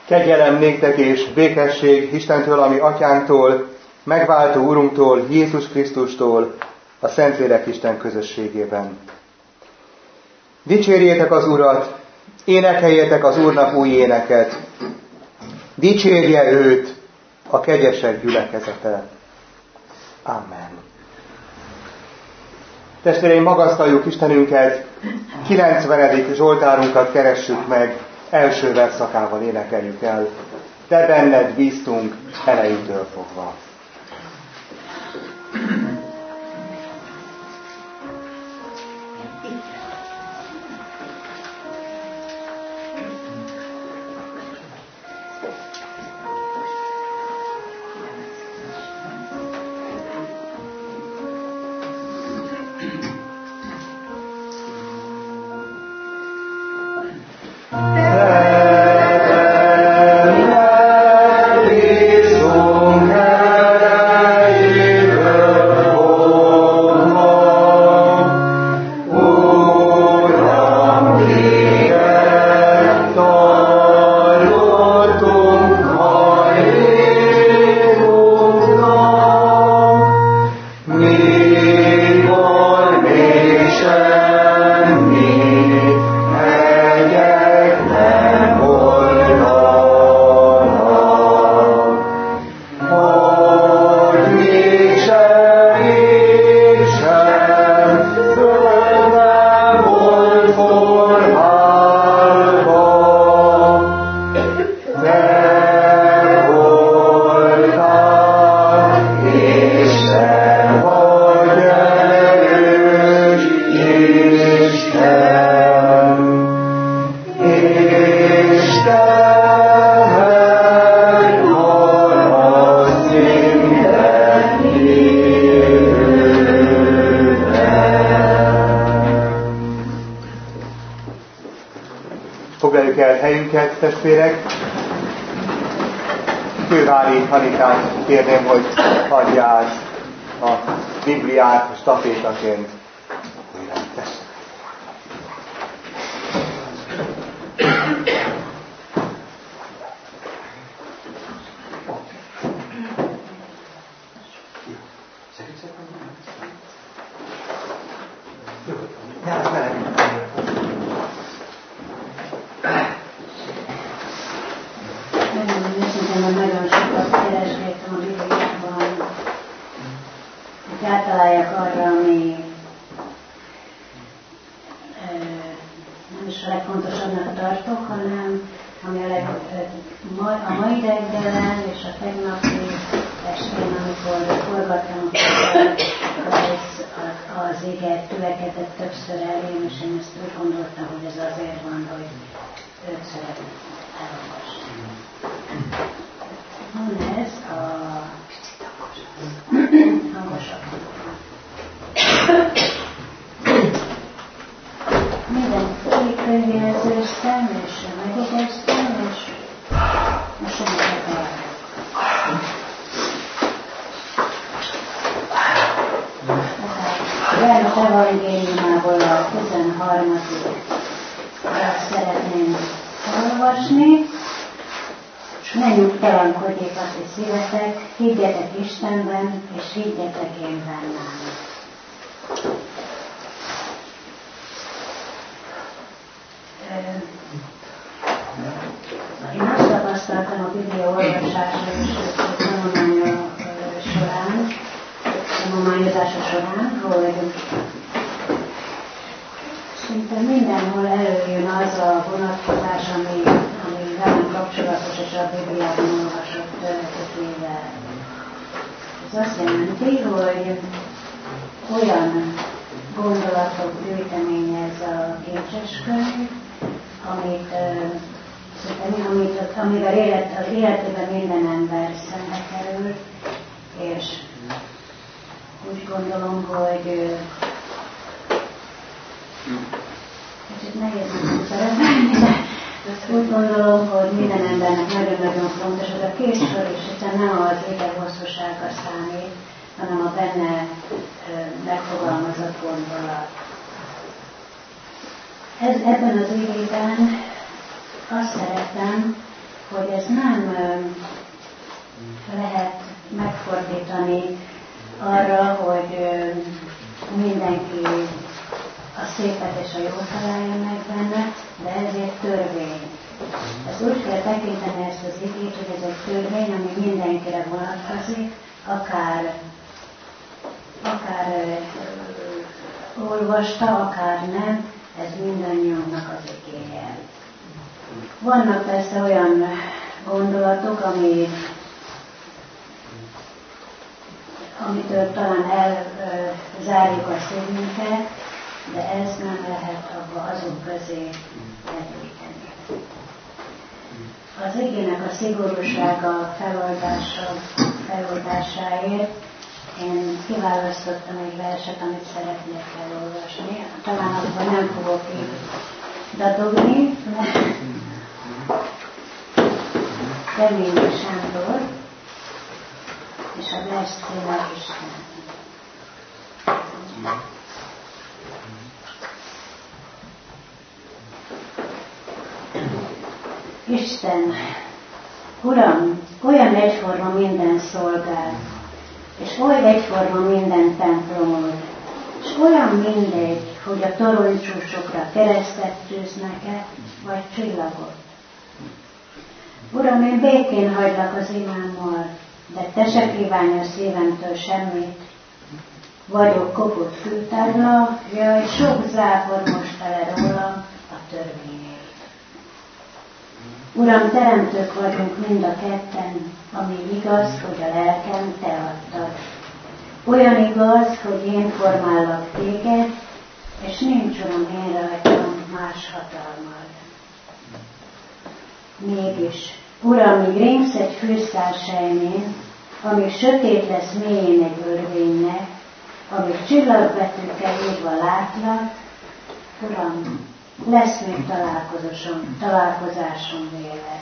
Kegyelem néktek és békesség Istentől, ami Atyánktól, megváltó Urunktól, Jézus Krisztustól, a Szentlélek Isten közösségében. Dicsérjétek az Urat, énekeljétek az Úrnak új éneket. Dicsérje őt a kegyesek gyülekezete. Amen. Testvéreim, magasztaljuk Istenünket, 90. Zsoltárunkat keressük meg, első versszakával énekeljük el. Te benned bíztunk elejétől fogva. Foglaljuk el helyünket, testvérek. Kővári Hanikát kérném, hogy adja át a Bibliát stafétaként. Evangéliumából a 13. szeretném olvasni. Ne nyugtalankodjék a ti szívetek, higgyetek Istenben, és higgyetek én bennem. Én azt tapasztaltam a Biblia olvasása és tanulmányozása során, hogy szinte mindenhol előjön az a vonatkozás, ami velem kapcsolatos, és a Bibliában olvasott kötvével. Ez azt jelenti, hogy olyan gondolatok gyűjteménye ez a kincses könyv, amivel az életében minden ember szembe kerül, és úgy gondolom, hogy kicsit nehéz nem szeretni, de úgy gondolom, hogy minden embernek nagyon-nagyon fontos, ez a két sor is, hiszen nem az élethosszúsága számít, hanem a benne megfogalmazott gondolat. Ebben az évben azt szerettem, hogy ez nem lehet megfordítani arra, hogy mindenki a szépet és a jót találja meg benne, de ez egy törvény. Ezt úgy kell tekinteni ezt az igét, hogy ez egy törvény, ami mindenkire vonatkozik, akár olvasta, akár nem, ez mindannyiunknak az igéje. Vannak persze olyan gondolatok, amitől talán elzárjuk a szívünket, de ez nem lehet abba azok közé elvéteni. Az igének a szigorúsága feloldásáért én kiválasztottam egy verset, amit szeretnék elolvasni. Talán abban nem fogok így dadogni, Reményi Sándor, és a vers címe Isten. Isten, Uram, olyan egyforma minden szolgál, és olyan egyforma minden templomod, és olyan mindegy, hogy a toronycsúcsokra keresztet tűznek-e, vagy csillagot. Uram, én békén hagylak az imámmal, de te se kívánj a szívemtől semmit. Vagyok kopott fűtárla, jaj, sok zápor most tele rólam a törvényért. Uram, teremtők vagyunk mind a ketten, ami igaz, hogy a lelkem te adtad. Olyan igaz, hogy én formállak téged, és nincs, Uram, én rajtam más hatalmad. Mégis, Uram, míg ringsz egy fűszál sejmén, amíg sötét lesz mélyén egy örvénynek, amíg csillagbetűkkel írva látlak, Uram, lesz még találkozásom véled.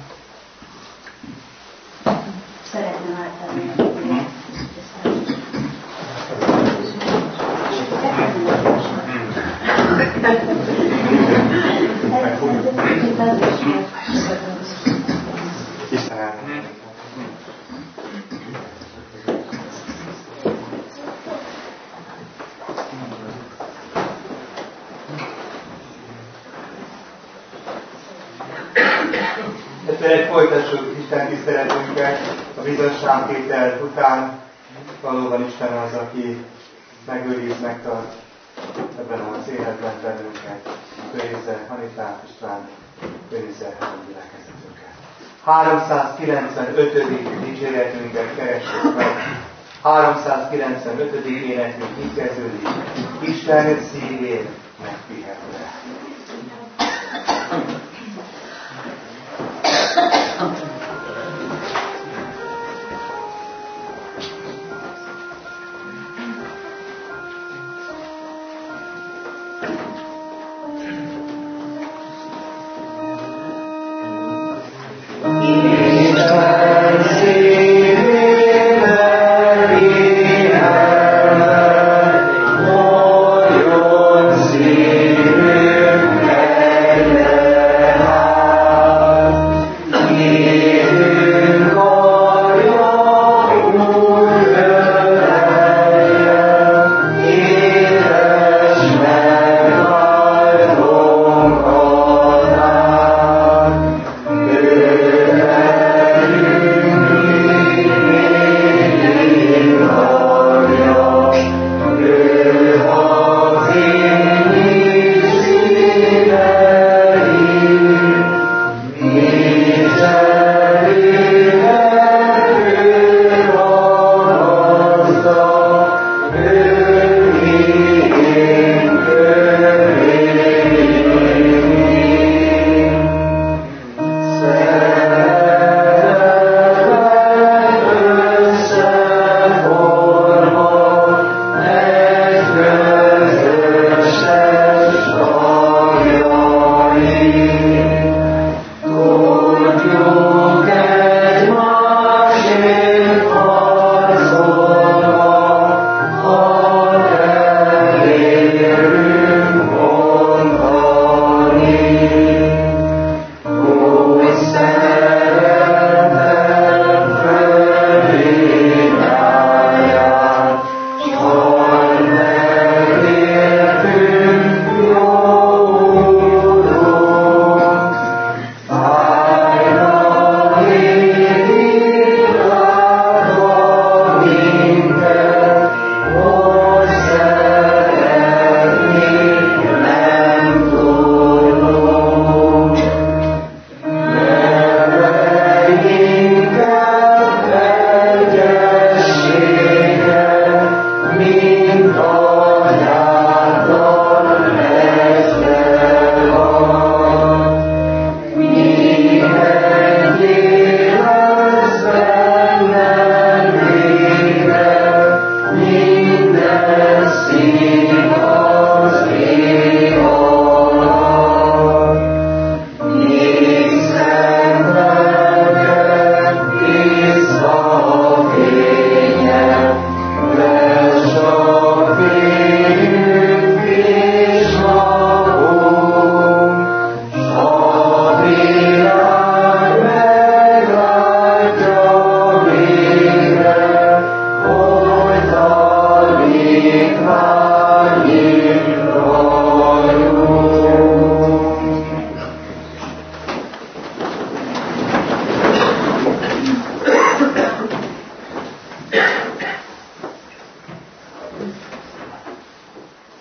Szeretném átadni a Bibliát. Folytassuk Isten tiszteletünket a bizonságtétel után. Valóban Isten az, aki megőriz, megtart ebben az életben bennünket. Őrizze Anitát, István, őrizze a gyülekezetünket. 395. dicséretünket keressük meg. 395. énekünk így kezdődik. Isten szívén megpihenve. See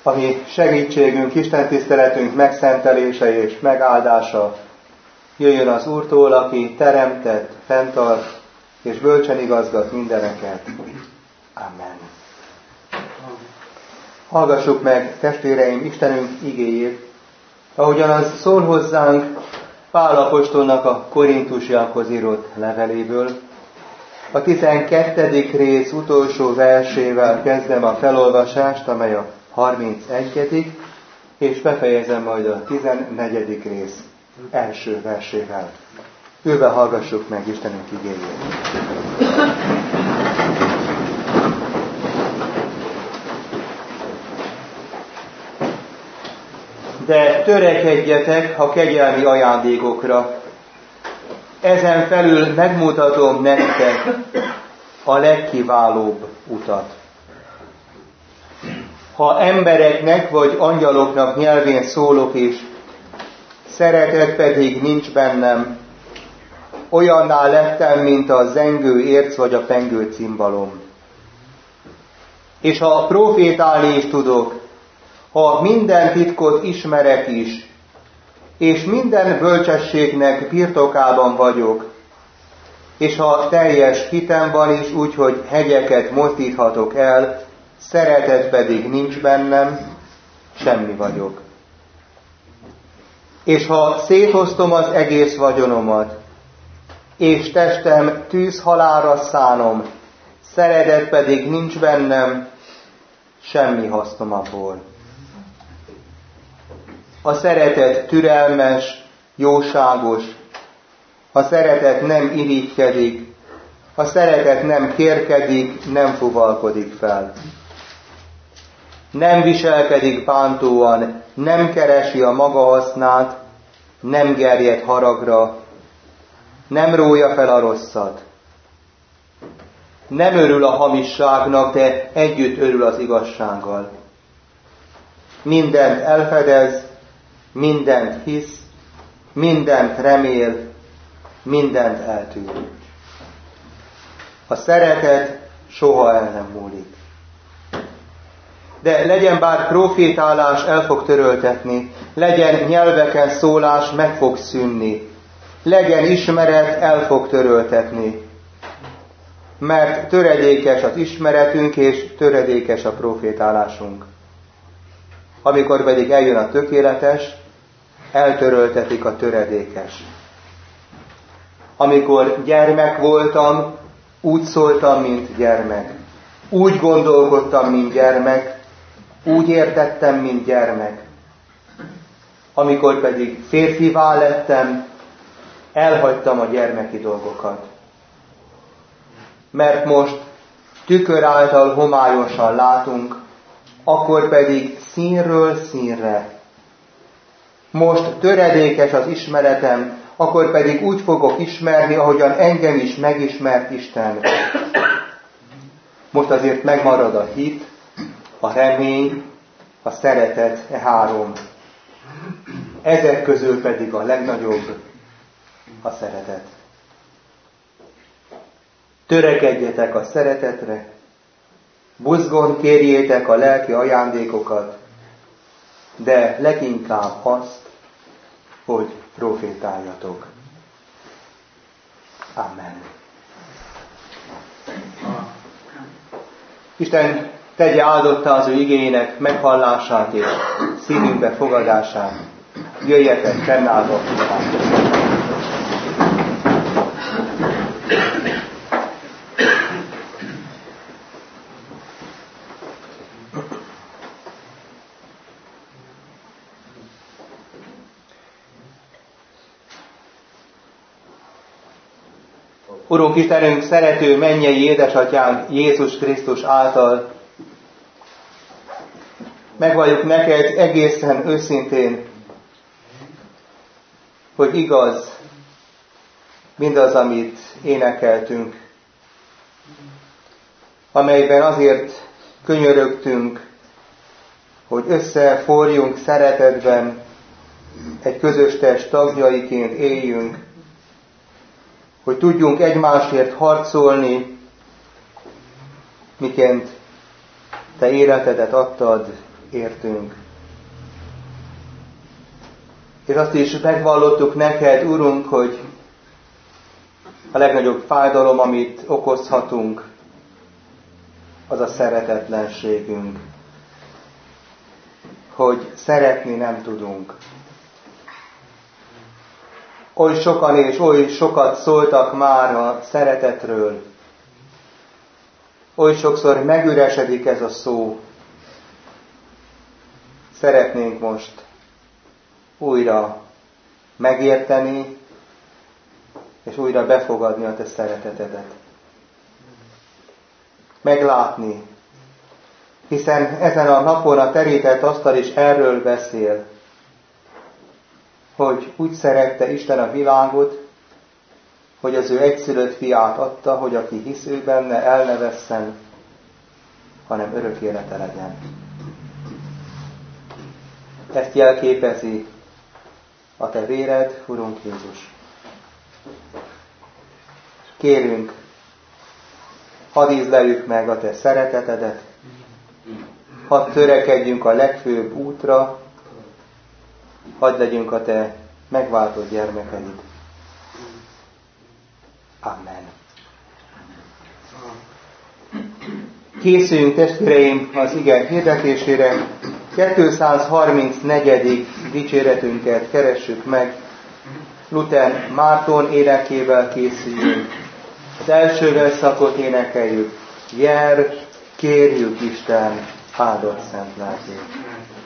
ami segítségünk, Isten tiszteletünk megszentelése és megáldása jöjjön az Úrtól, aki teremtett, fenntart és bölcsen igazgat mindeneket. Amen. Hallgassuk meg, testvéreim, Istenünk igéjét, ahogyan az szól hozzánk Pál apostolnak a korintusiakhoz írott leveléből. A 12. rész utolsó versével kezdem a felolvasást, amely a 31. és befejezem majd a 14. rész első versével. Ülve hallgassuk meg Istenünk igéjét. De törekedjetek a kegyelmi ajándékokra. Ezen felül megmutatom nektek a legkiválóbb utat. Ha embereknek vagy angyaloknak nyelvén szólok is, szeretet pedig nincs bennem, olyanná lettem, mint a zengő érc vagy a pengő cimbalom. És ha profétálni is tudok, ha minden titkot ismerek is, és minden bölcsességnek birtokában vagyok, és ha teljes hitem van is, úgy, hogy hegyeket mozdíthatok el, szeretet pedig nincs bennem, semmi vagyok. És ha szétosztom az egész vagyonomat, és testem tűzhalálra szánom, szeretet pedig nincs bennem, semmi hasznom abból. A szeretet türelmes, jóságos, a szeretet nem irigykedik, a szeretet nem kérkedik, nem fuvalkodik fel. Nem viselkedik bántóan, nem keresi a maga hasznát, nem gerjed haragra, nem rója fel a rosszat. Nem örül a hamisságnak, de együtt örül az igazsággal. Mindent elfedez, mindent hisz, mindent remél, mindent eltűr. A szeretet soha el nem múlik. De legyen bár profétálás, el fog töröltetni, legyen nyelveken szólás, meg fog szűnni, legyen ismeret, el fog töröltetni. Mert töredékes az ismeretünk, és töredékes a profétálásunk. Amikor pedig eljön a tökéletes, eltöröltetik a töredékes. Amikor gyermek voltam, úgy szóltam, mint gyermek. Úgy gondolkodtam, mint gyermek. Úgy értettem, mint gyermek. Amikor pedig férfivá lettem, elhagytam a gyermeki dolgokat. Mert most tükör által homályosan látunk, akkor pedig színről színre. Most töredékes az ismeretem, akkor pedig úgy fogok ismerni, ahogyan engem is megismert Isten. Most azért megmarad a hit, a remény, a szeretet, e három. Ezek közül pedig a legnagyobb a szeretet. Törekedjetek a szeretetre, buzgón kérjétek a lelki ajándékokat, de leginkább azt, hogy profétáljatok. Amen. Isten tegye áldotta az ő igének meghallását és szívünkbe fogadását. Jöjjetek fennállva. Urunk Istenünk, szerető mennyei édesatyánk Jézus Krisztus által megvalljuk neked egészen őszintén, hogy igaz mindaz, amit énekeltünk, amelyben azért könyörögtünk, hogy összeforjunk szeretetben, egy közös test tagjaiként éljünk, hogy tudjunk egymásért harcolni, miként te életedet adtad értünk. És azt is megvallottuk neked, Urunk, hogy a legnagyobb fájdalom, amit okozhatunk, az a szeretetlenségünk. Hogy szeretni nem tudunk. Oly sokan és oly sokat szóltak már a szeretetről. Oly sokszor megüresedik ez a szó. Szeretnénk most újra megérteni, és újra befogadni a te szeretetedet. Meglátni, hiszen ezen a napon a terített asztal is erről beszél, hogy úgy szerette Isten a világot, hogy az ő egyszülött fiát adta, hogy aki hisz ő benne, el ne vesszen, hanem örök élete legyen. Ezt jelképezi a te véred, Urunk Jézus. Kérünk, hadd ízleljük meg a te szeretetedet, hadd törekedjünk a legfőbb útra, hadd legyünk a te megváltott gyermekeid. Amen. Készüljünk, testvéreim, az ige hirdetésére. 234. dicséretünket keressük meg. Luther Márton énekével készüljünk. Az első verszakot énekeljük. Jár, kérjük Isten áldott szent lelkét.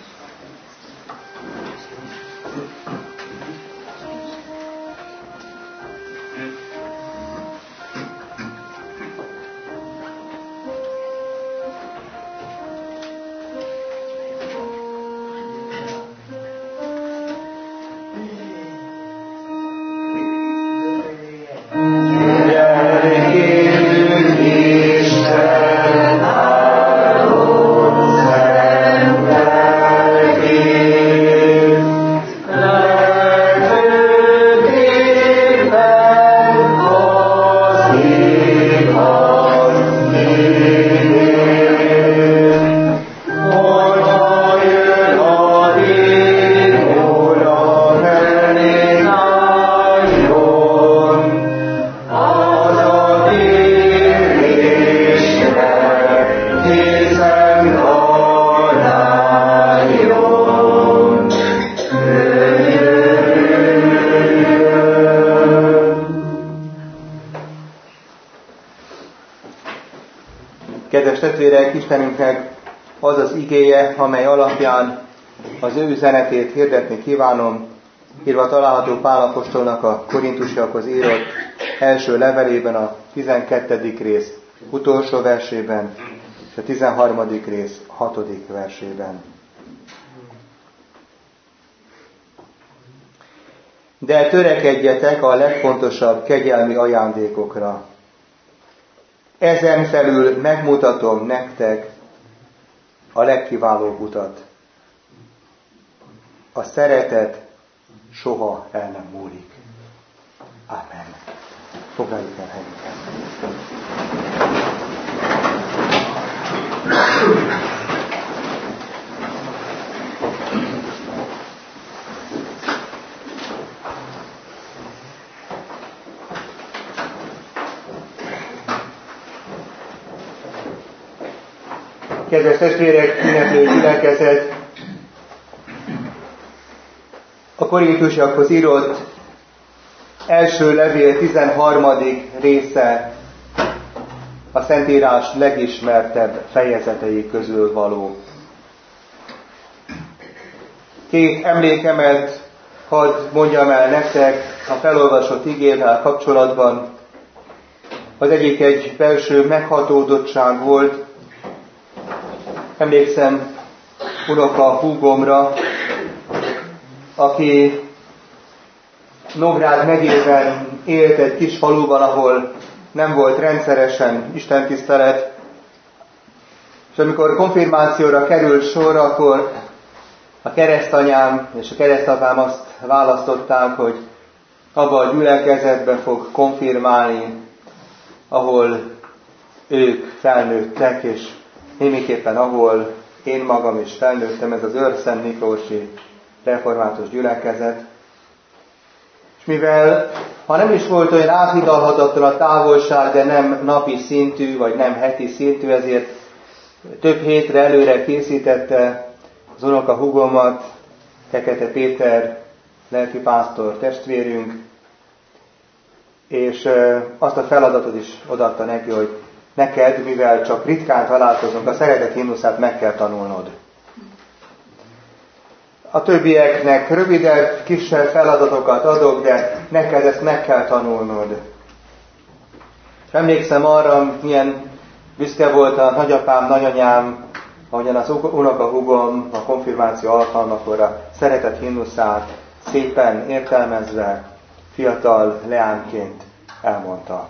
Kedves testvérek, Istenünknek az az igéje, amely alapján az ő üzenetét hirdetni kívánom, írva található Pál apostolnak a Korintusiakhoz írott első levelében, a 12. rész utolsó versében, és a 13. rész 6. versében. De törekedjetek a legfontosabb kegyelmi ajándékokra. Ezen felül megmutatom nektek a legkiválóbb utat. A szeretet soha el nem múlik. Amen. Foglaljuk el helyünket. Kedves testvérek, ünneplő gyülekezet, a Korintusiakhoz írott első levél 13. része a Szentírás legismertebb fejezetei közül való. Két emlékemet hadd mondjam el nektek a felolvasott igével kapcsolatban. Az egyik egy belső meghatódottság volt. Emlékszem unoka húgomra, aki Nógrád megyében élt egy kis faluban, ahol nem volt rendszeresen istentisztelet, és amikor konfirmációra került sor, akkor a keresztanyám és a keresztapám azt választották, hogy abba a gyülekezetbe fog konfirmálni, ahol ők felnőttek, és némiképpen ahol én magam is felnőttem, ez az Őrszent Miklósi református gyülekezet. És mivel, ha nem is volt olyan áthidalhatatlan a távolság, de nem napi szintű, vagy nem heti szintű, ezért több hétre előre készítette az unokahúgomat, Fekete Péter, lelkipásztor testvérünk, és azt a feladatot is odaadta neki, hogy neked, mivel csak ritkán találkozunk, a szeretet himnuszát meg kell tanulnod. A többieknek rövidebb, kisebb feladatokat adok, de neked ezt meg kell tanulnod. És emlékszem arra, milyen büszke volt a nagyapám, nagyanyám, ahogyan az unokahúgom a konfirmáció alkalmakor a szeretet himnuszát szépen értelmezve, fiatal leányként elmondta.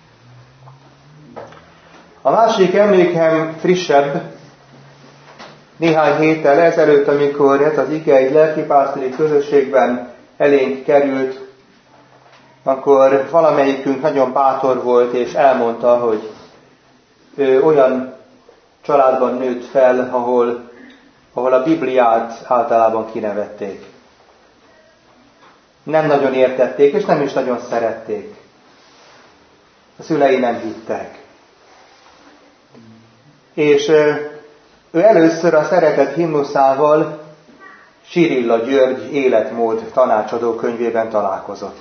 A másik emlékem frissebb, néhány héttel ezelőtt, amikor ez az ige egy lelkipásztori közösségben elénk került, akkor valamelyikünk nagyon bátor volt, és elmondta, hogy ő olyan családban nőtt fel, ahol a Bibliát általában kinevették. Nem nagyon értették, és nem is nagyon szerették. A szülei nem hittek. És ő először a szeretet himnuszával Sirilla György életmód tanácsadó könyvében találkozott.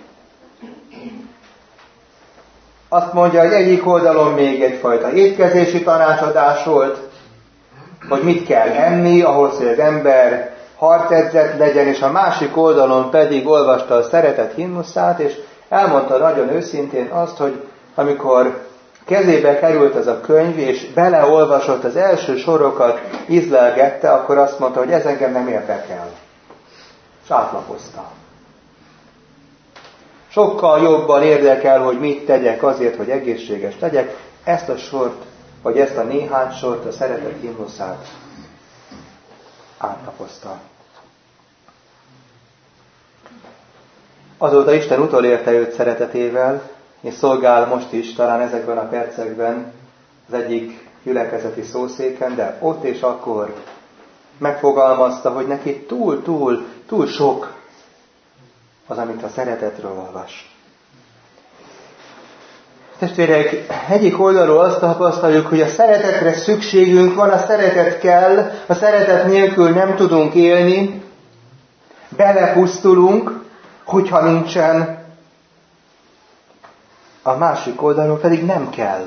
Azt mondja, hogy egyik oldalon még egyfajta étkezési tanácsadás volt, hogy mit kell enni ahhoz, hogy az ember harcedzett legyen, és a másik oldalon pedig olvasta a szeretet himnuszát, és elmondta nagyon őszintén azt, hogy amikor kezébe került ez a könyv, és beleolvasott, az első sorokat ízlelgette, akkor azt mondta, hogy ez engem nem érdekel. És átlapozta. Sokkal jobban érdekel, hogy mit tegyek azért, hogy egészséges legyek. Ezt a sort, vagy ezt a néhány sort, a szeretet himnuszát átlapozta. Azóta Isten utolérte őt szeretetével, és szolgál most is, talán ezekben a percekben az egyik gyülekezeti szószéken, de ott és akkor megfogalmazta, hogy neki túl sok az, amit a szeretetről olvas. Testvérek, egyik oldalról azt tapasztaljuk, hogy a szeretetre szükségünk van, a szeretet kell, a szeretet nélkül nem tudunk élni, belepusztulunk, hogyha nincsen. A másik oldalról pedig nem kell.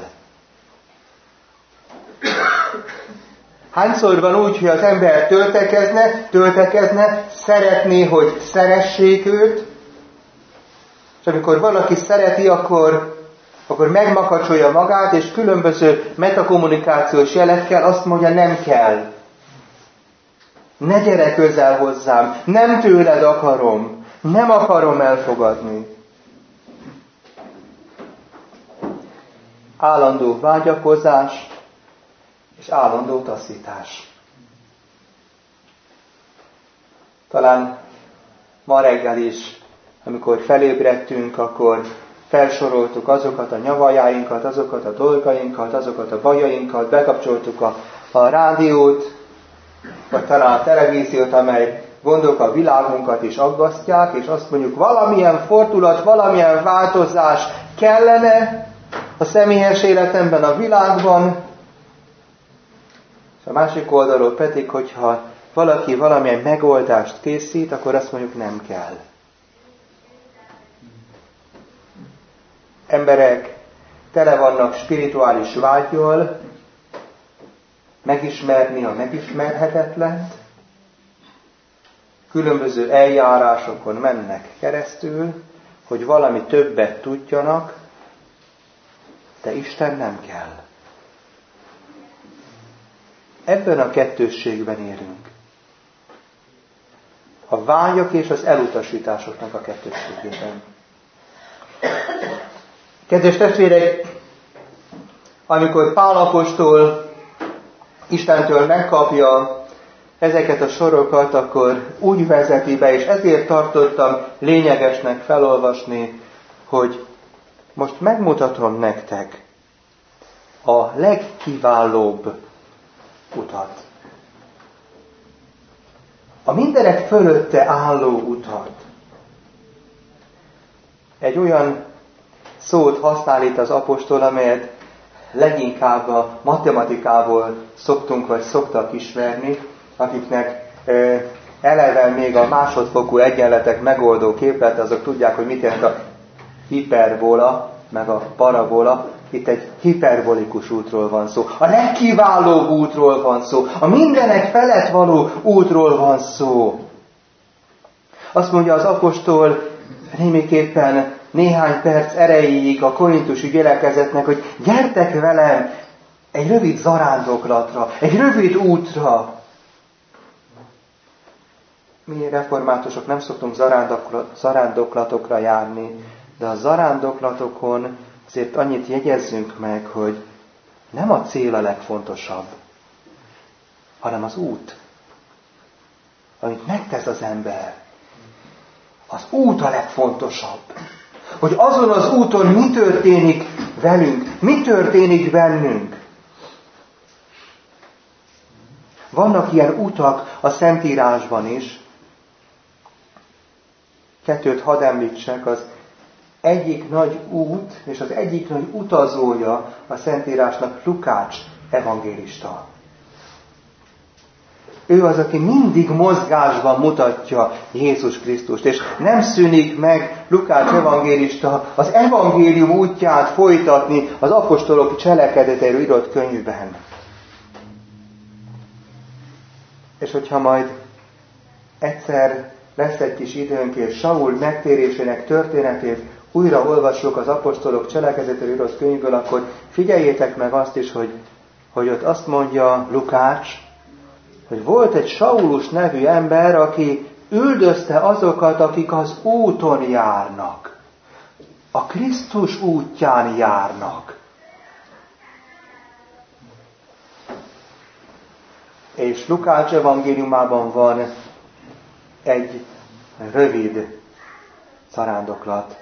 Hányszor van úgy, hogy az ember töltekezne, szeretné, hogy szeressék őt, és amikor valaki szereti, akkor megmakacsolja magát, és különböző metakommunikációs jelekkel azt mondja, nem kell. Ne gyere közel hozzám, nem tőled akarom, nem akarom elfogadni. Állandó vágyakozás és állandó taszítás. Talán ma reggel is, amikor felébredtünk, akkor felsoroltuk azokat a nyavajáinkat, azokat a dolgainkat, azokat a bajainkat, bekapcsoltuk a rádiót, vagy talán a televíziót, amely gondok a világunkat is aggasztják, és azt mondjuk, valamilyen fordulat, valamilyen változás kellene a személyes életemben, a világban, és a másik oldalról pedig, hogyha valaki valamilyen megoldást készít, akkor azt mondjuk, nem kell. Emberek tele vannak spirituális vággyal, megismerni a megismerhetetlent, különböző eljárásokon mennek keresztül, hogy valami többet tudjanak, de Isten nem kell. Ebben a kettősségben élünk. A vágyak és az elutasításoknak a kettősségében. Kedves testvérek, amikor Pál apostol Istentől megkapja ezeket a sorokat, akkor úgy vezeti be, és ezért tartottam lényegesnek felolvasni, hogy most megmutatom nektek a legkiválóbb utat. a mindenek fölötte álló utat. Egy olyan szót használ itt az apostol, amelyet leginkább a matematikából szoktunk vagy szoktak ismerni, akiknek eleve még a másodfokú egyenletek megoldó képlet, azok tudják, hogy mit jelent a hiperbola, meg a parabola. Itt egy hiperbolikus útról van szó. A legkiválóbb útról van szó. A mindenek felett való útról van szó. Azt mondja az apostol némiképpen néhány perc erejéig a korintusi gyülekezetnek, hogy gyertek velem egy rövid zarándoklatra, egy rövid útra. Mi reformátusok nem szoktunk zarándoklatokra járni, de a zarándoklatokon azért annyit jegyezzünk meg, hogy nem a cél a legfontosabb, hanem az út, amit megtesz az ember. Az út a legfontosabb. Hogy azon az úton mi történik velünk, mi történik bennünk. Vannak ilyen utak a Szentírásban is. Kettőt hadd említsek, az egyik nagy út, és az egyik nagy utazója a Szentírásnak Lukács evangélista. Ő az, aki mindig mozgásban mutatja Jézus Krisztust, és nem szűnik meg Lukács evangélista az evangélium útját folytatni az apostolok cselekedeteiről írott könyvben. És hogyha majd egyszer lesz egy kis időnk, és Saul megtérésének történetét újra olvassuk az apostolok cselekedeteiről írott könyvből, akkor figyeljétek meg azt is, hogy ott azt mondja Lukács, hogy volt egy Saulus nevű ember, aki üldözte azokat, akik az úton járnak. A Krisztus útján járnak. És Lukács evangéliumában van egy rövid zarándoklat,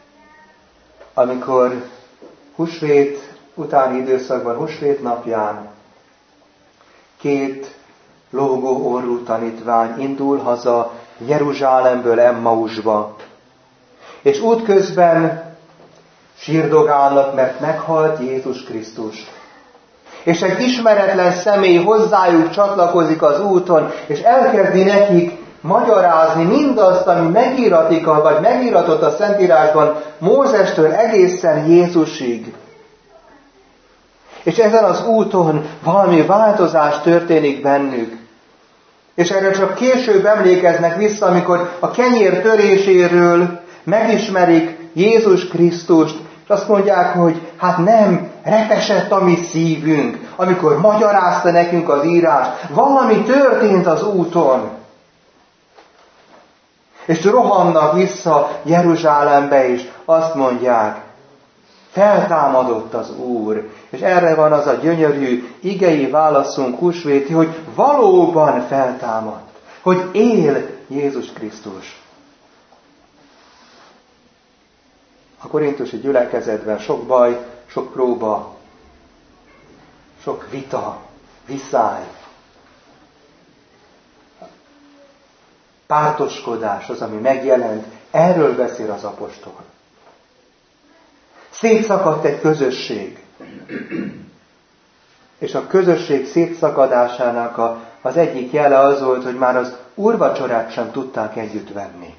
amikor húsvét utáni időszakban, húsvét napján 2 lógó orrú tanítvány indul haza Jeruzsálemből Emmausba, és útközben sírdogálnak, mert meghalt Jézus Krisztus. És egy ismeretlen személy hozzájuk csatlakozik az úton, és elkezdi nekik magyarázni mindazt, ami megíratott a Szentírásban Mózestől egészen Jézusig. És ezen az úton valami változás történik bennük. És erre csak később emlékeznek vissza, amikor a kenyér töréséről megismerik Jézus Krisztust, és azt mondják, hogy hát nem, repesett a mi szívünk, amikor magyarázta nekünk az írást. Valami történt az úton. És rohannak vissza Jeruzsálembe, és azt mondják, feltámadott az Úr. És erre van az a gyönyörű igei válaszunk húsvéti, hogy valóban feltámadt, hogy él Jézus Krisztus. A korintusi gyülekezetben sok baj, sok próba, sok vita, viszály, pártoskodás az, ami megjelent. Erről beszél az apostol. Szétszakadt egy közösség. És a közösség szétszakadásának az egyik jele az volt, hogy már az úrvacsorát sem tudták együtt venni.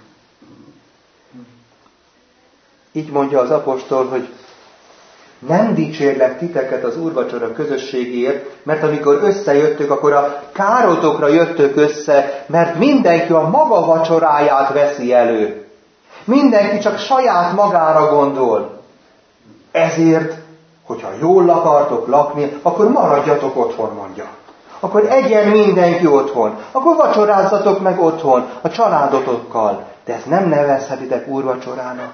Így mondja az apostol, hogy nem dicsérlek titeket az úrvacsora közösségért, mert amikor összejöttök, akkor a károtokra jöttök össze, mert mindenki a maga vacsoráját veszi elő. Mindenki csak saját magára gondol. Ezért, hogyha jól akartok lakni, akkor maradjatok otthon, mondja. Akkor egyen mindenki otthon. Akkor vacsorázzatok meg otthon, a családotokkal. De ezt nem nevezhetitek úrvacsorának.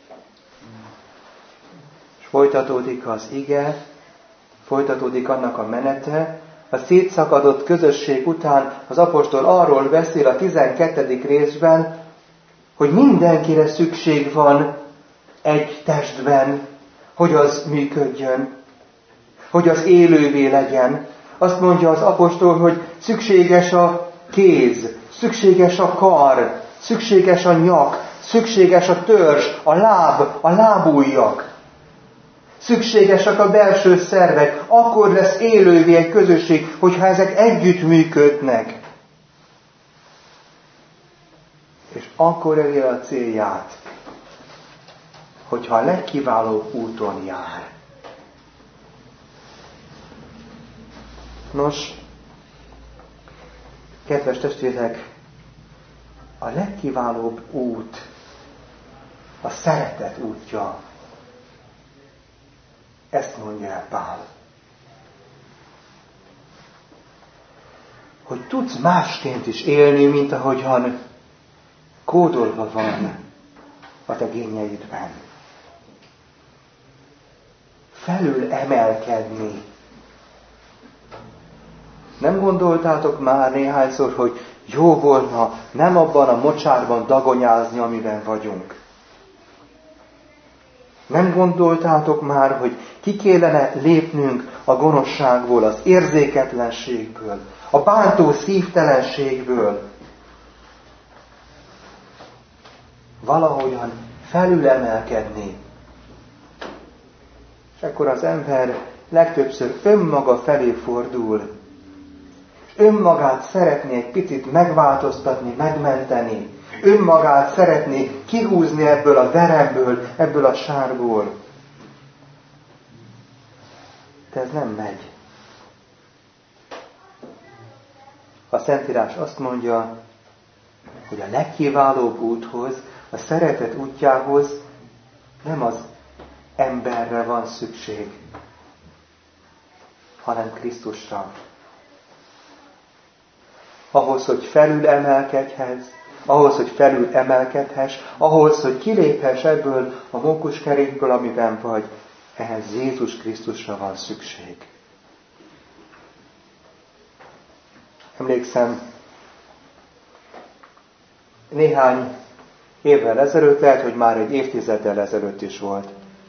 És folytatódik az ige, folytatódik annak a menete. A szétszakadott közösség után az apostol arról beszél a 12. részben, hogy mindenkire szükség van egy testben, hogy az működjön, hogy az élővé legyen. Azt mondja az apostol, hogy szükséges a kéz, szükséges a kar, szükséges a nyak, szükséges a törzs, a láb, a lábujjak. Szükségesek a belső szervek, akkor lesz élővé egy közösség, hogyha ezek együtt működnek. És akkor elér a célját, hogyha a legkiválóbb úton jár. Nos, kedves testvérek, a legkiválóbb út, a szeretet útja. Ezt mondja el Pál. Hogy tudsz másként is élni, mint ahogyan kódolva van a te génjeidben. Felül emelkedni. Nem gondoltátok már néhányszor, hogy jó volna nem abban a mocsárban dagonyázni, amiben vagyunk? Nem gondoltátok már, hogy ki kellene lépnünk a gonoszságból, az érzéketlenségből, a bántó szívtelenségből? Valahogyan felülemelkedni. És akkor az ember legtöbbször önmaga felé fordul. Önmagát szeretné egy picit megváltoztatni, megmenteni. Önmagát szeretné kihúzni ebből a veremből, ebből a sárból. De ez nem megy. A Szentírás azt mondja, hogy a legkiválóbb úthoz, a szeretet útjához nem az emberre van szükség, hanem Krisztusra. Ahhoz, hogy felül emelkedhess, ahhoz, hogy kiléphess ebből a mókuskerékből, amiben vagy, ehhez Jézus Krisztusra van szükség. Emlékszem, néhány évvel ezelőtt, lehet, hogy már egy évtizeddel ezelőtt is volt.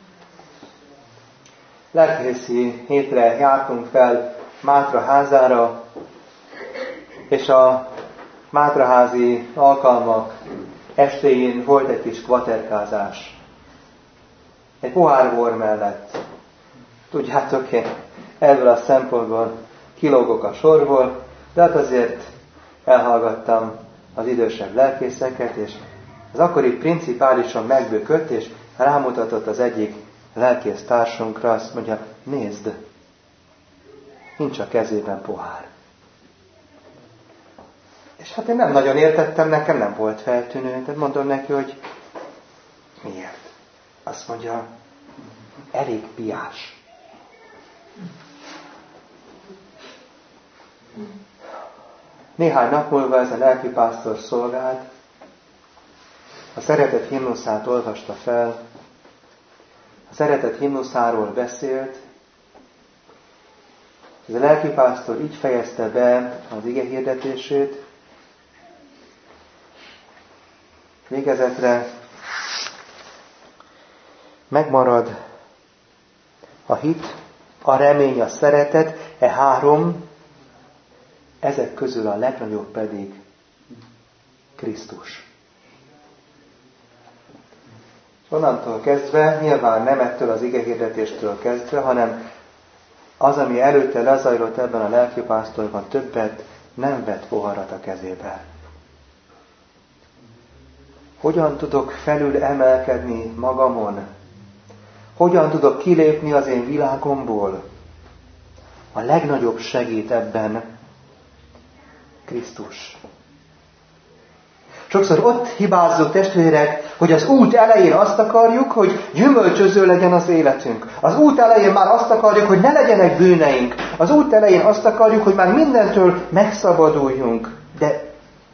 Lelkészi hétre jártunk fel Mátra házára, és a mátraházi alkalmak estéjén volt egy kis kvaterkázás. Egy pohár bor mellett. Tudjátok, én ebből a szempontból kilógok a sorból, de hát azért elhallgattam az idősebb lelkészeket, és az akkori principálisan megbökött, és rámutatott az egyik lelkész társunkra, azt mondja, nézd, nincs a kezében pohár. És hát én nem nagyon értettem, nekem nem volt feltűnő, de mondom neki, hogy miért? Azt mondja, elég piás. Néhány nap múlva ez a lelkipásztor szolgált, a szeretet himnuszát olvasta fel, a szeretet himnuszáról beszélt, ez a lelkipásztor így fejezte be az ige hirdetését, végezetre megmarad a hit, a remény, a szeretet, e három, ezek közül a legnagyobb pedig Krisztus. Onnantól kezdve, nyilván nem ettől az igehirdetéstől kezdve, hanem az, ami előtte lezajlott ebben a lelkipásztorban, többet nem vett poharat a kezébe. Hogyan tudok felül emelkedni magamon? Hogyan tudok kilépni az én világomból? A legnagyobb segít ebben Krisztus. Sokszor ott hibázzuk, testvérek, hogy az út elején azt akarjuk, hogy gyümölcsöző legyen az életünk. Az út elején már azt akarjuk, hogy ne legyenek bűneink. Az út elején azt akarjuk, hogy már mindentől megszabaduljunk. De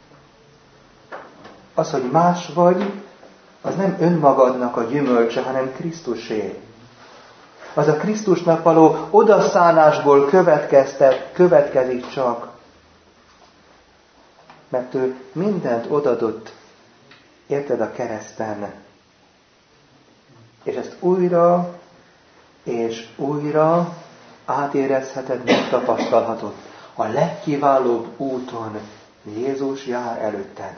az, hogy más vagy, az nem önmagadnak a gyümölcse, hanem Krisztusé. Az a Krisztusnak való odaszánásból következik csak. Mert ő mindent odadott, érted, a kereszten. És ezt újra és újra átérezheted, megtapasztalhatod. A legkiválóbb úton Jézus jár előtted.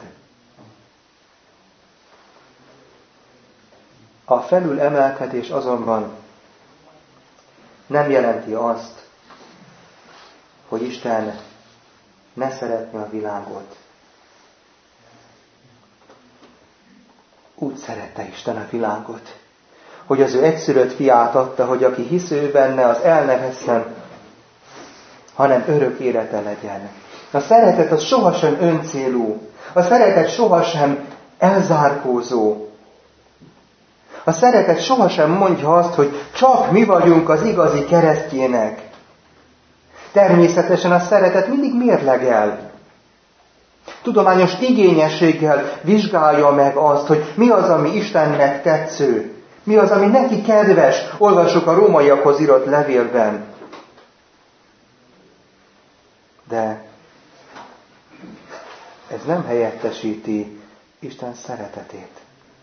A felülemelkedés azonban nem jelenti azt, hogy Isten ne szeretné a világot. Úgy szerette Isten a világot, hogy az ő egyszülött fiát adta, hogy aki hisz ő benne, az el ne vesszen, hanem örök élete legyen. A szeretet az sohasem öncélú. A szeretet sohasem elzárkózó. A szeretet sohasem mondja azt, hogy csak mi vagyunk az igazi keresztjének. Természetesen a szeretet mindig mérlegel. Tudományos igényességgel vizsgálja meg azt, hogy mi az, ami Istennek tetsző. Mi az, ami neki kedves. Olvassuk a rómaiakhoz írott levélben. De ez nem helyettesíti Isten szeretetét.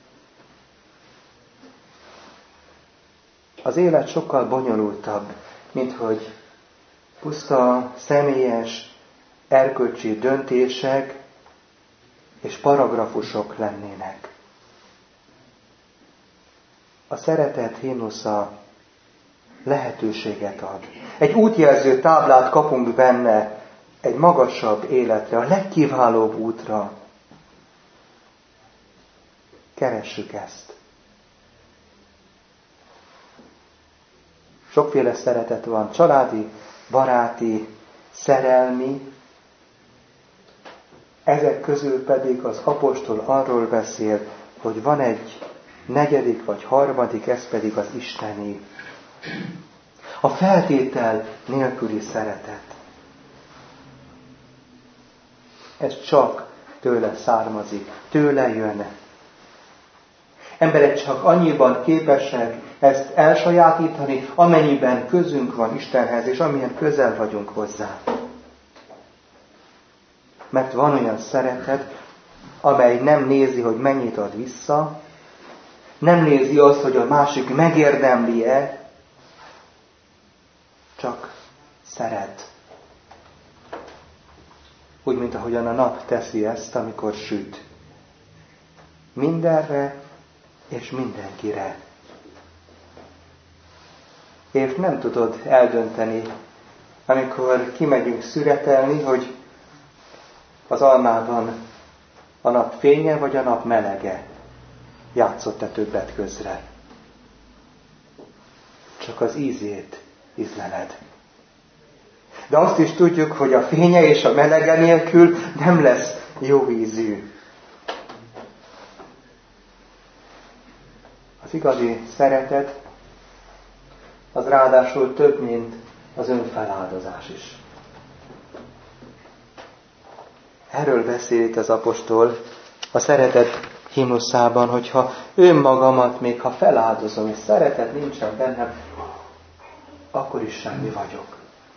Az élet sokkal bonyolultabb, mint hogy puszta, személyes, erkölcsi döntések és paragrafusok lennének. A szeretet himnusza lehetőséget ad. Egy útjelző táblát kapunk benne, egy magasabb életre, a legkiválóbb útra. Keressük ezt. Sokféle szeretet van, családi, baráti, szerelmi. Ezek közül pedig az apostol arról beszél, hogy van egy negyedik vagy harmadik, ez pedig az isteni. A feltétel nélküli szeretet. Ez csak tőle származik, tőle jön. Emberek csak annyiban képesek ezt elsajátítani, amennyiben közünk van Istenhez, és amilyen közel vagyunk hozzá. Mert van olyan szeretet, amely nem nézi, hogy mennyit ad vissza, nem nézi azt, hogy a másik megérdemli-e, csak szeret. Úgy, mint ahogyan a nap teszi ezt, amikor süt. Mindenre és mindenkire. És nem tudod eldönteni, amikor kimegyünk szüretelni, hogy az almában a nap fénye vagy a nap melege játszott-e többet közre. Csak az ízét ízleled. De azt is tudjuk, hogy a fénye és a melege nélkül nem lesz jó ízű. Az igazi szeretet az ráadásul több, mint az önfeláldozás is. Erről beszél itt az apostol a szeretet himnuszában, hogyha önmagamat, még ha feláldozom, és szeretet nincsen bennem, akkor is semmi vagyok.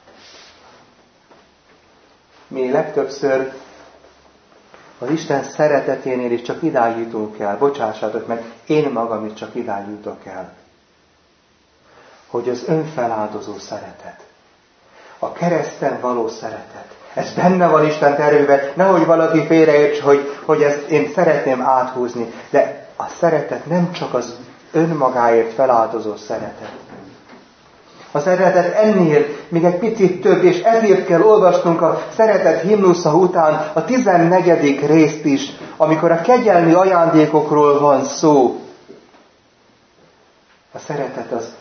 Mi legtöbbször az Isten szereteténél is csak idáig jutunk el. Bocsássátok meg, én magam is csak idáig jutok el. Hogy az önfeláldozó szeretet, a kereszten való szeretet, ez benne van Isten tervében, nehogy valaki félreérts, hogy ezt én szeretném áthúzni, de a szeretet nem csak az önmagáért feláldozó szeretet. A szeretet ennél még egy picit több, és ezért kell olvasnunk a szeretet himnusza után a 14. részt is, amikor a kegyelmi ajándékokról van szó. A szeretet az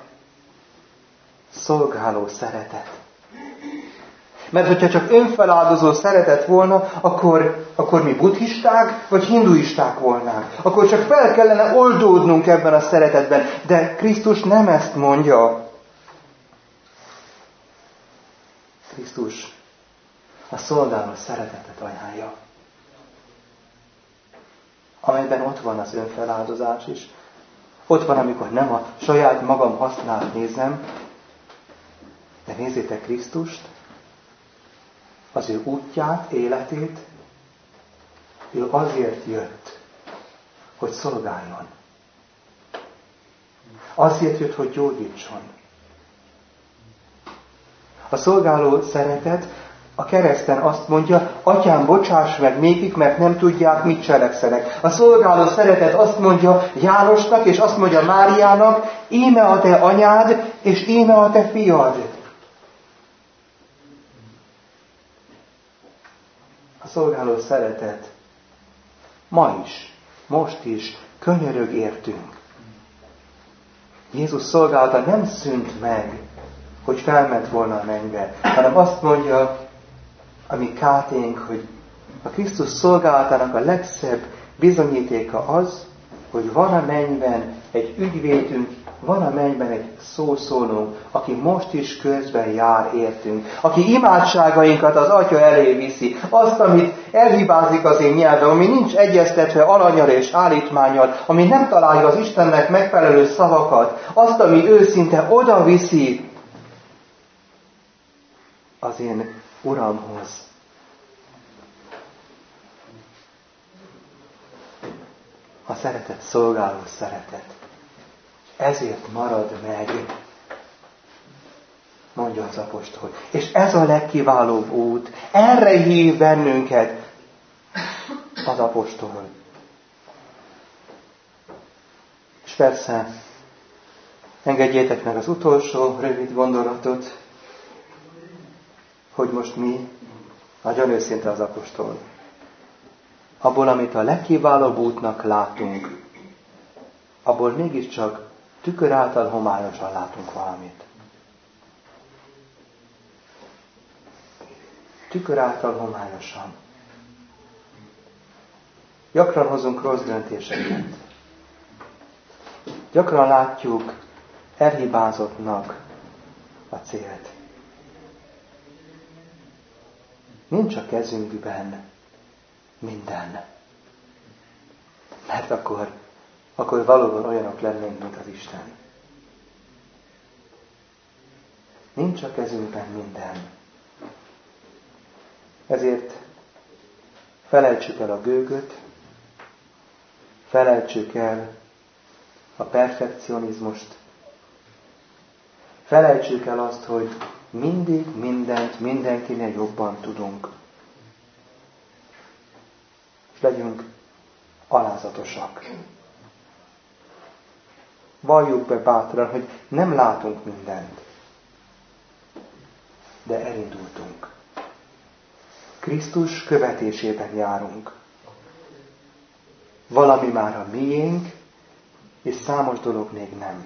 szolgáló szeretet. Mert hogyha csak önfeláldozó szeretet volna, akkor mi buddhisták vagy hinduisták volnánk. Akkor csak fel kellene oldódnunk ebben a szeretetben. De Krisztus nem ezt mondja. Krisztus a szolgáló szeretetet ajánlja. Amelyben ott van az önfeláldozás is. Ott van, amikor nem a saját magam hasznát nézem, de nézzétek Krisztust, az ő útját, életét, ő azért jött, hogy szolgáljon. Azért jött, hogy gyógyítson. A szolgáló szeretet A kereszten azt mondja, Atyám, bocsáss meg nékik, mert nem tudják, mit cselekszenek. A szolgáló szeretet azt mondja Jánosnak, és azt mondja Máriának, íme a te anyád, és íme a te fiad. A szolgáló szeretet ma is, most is könyörög értünk. Jézus szolgálata nem szűnt meg, hogy felment volna a mennybe, hanem azt mondja, ami káténk, hogy a Krisztus szolgálatának a legszebb bizonyítéka az, hogy van a mennyben egy ügyvédünk, van a mennyben egy szószólónk, aki most is közben jár értünk, aki imádságainkat az Atya elé viszi, azt, amit elhibázik az én nyelvem, ami nincs egyeztetve alanyal és állítmánnyal, ami nem találja az Istennek megfelelő szavakat, azt, ami őszinte oda viszi az én Uramhoz. A szeretet szolgáló szeretet. Ezért marad meg, mondja az apostol. És ez a legkiválóbb út. Erre hív bennünket az apostol. És persze, engedjétek meg az utolsó rövid gondolatot, hogy most mi, nagyon őszinte az apostol, abból, amit a legkiválóbb útnak látunk, abból mégiscsak tükör által homályosan látunk valamit. Tükör által homályosan. Gyakran hozunk rossz döntéseket. Gyakran látjuk elhibázottnak a célt. Nincs a kezünkben minden. Mert akkor valóban olyanok lennénk, mint az Isten. Nincs a kezünkben minden. Ezért felejtsük el a gőgöt, felejtsük el a perfekcionizmust, felejtsük el azt, hogy mindig mindent mindenkinél jobban tudunk. És legyünk alázatosak. Valljuk be bátran, hogy nem látunk mindent, de elindultunk. Krisztus követésében járunk. Valami már a miénk, és számos dolog még nem.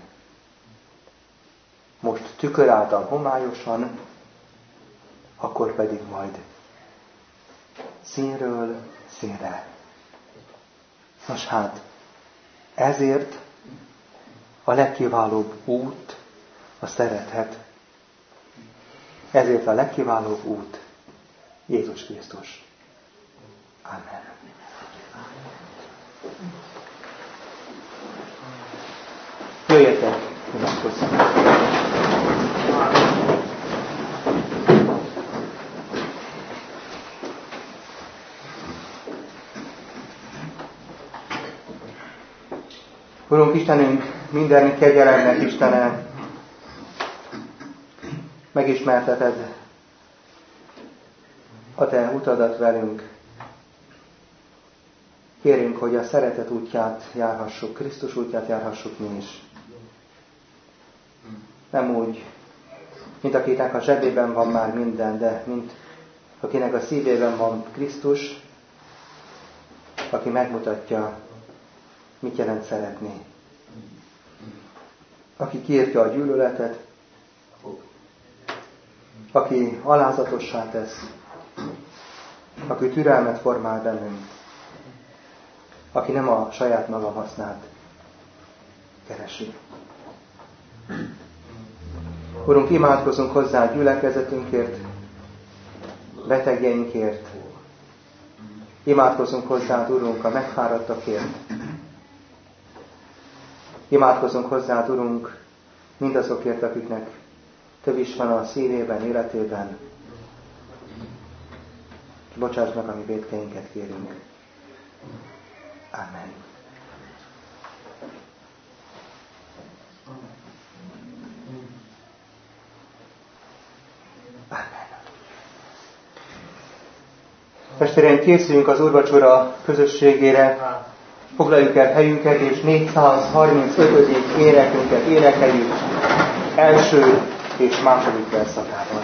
Most tükör által homályosan, akkor pedig majd színről színre. Nos hát, ezért a legkiválóbb út a szeretet. Ezért a legkiválóbb út Jézus Krisztus. Amen. Jöjjetek, imádkozzunk. Urunk Istenünk, minden kegyelemnek Istene, megismerteted a Te utadat velünk. Kérünk, hogy a szeretet útját járhassuk, Krisztus útját járhassuk mi is. Nem úgy, mint akinek a zsebében van már minden, de mint akinek a szívében van Krisztus, aki megmutatja, mit jelent szeretni. Aki kiírtja a gyűlöletet, aki alázatossá tesz, aki türelmet formál bennünk, aki nem a saját maga hasznát keresi. Urunk, imádkozunk hozzá a gyülekezetünkért, betegjeinkért. Imádkozunk hozzád, Urunk, a megfáradtakért. Imádkozunk hozzád, Urunk, mindazokért, akiknek több is van a szívében, életében. És bocsáss meg a mi vétkeinket, kérünk. Amen. Amen. Testvéreim, készüljünk az úrvacsora közösségére, foglaljuk el helyünket, és 435. énekünket énekeljük első és második verszakában.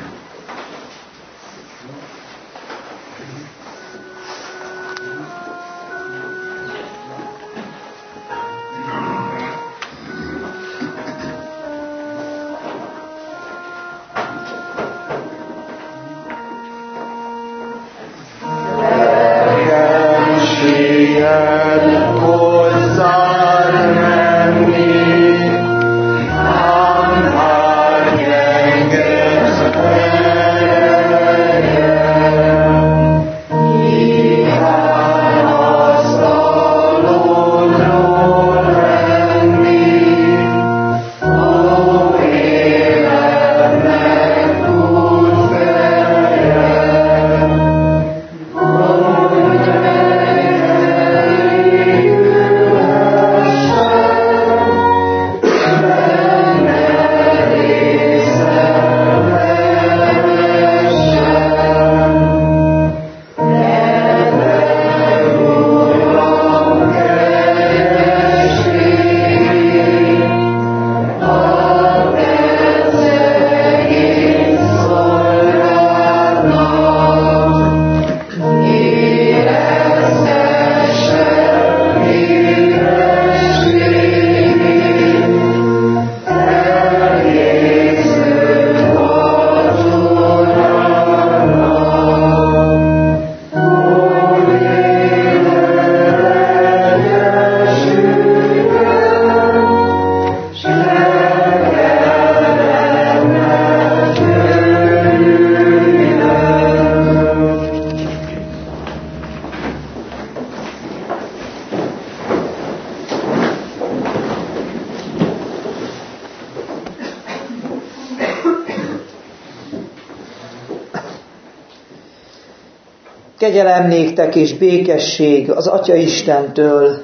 Kegyelem néktek és békesség az Atya Istentől,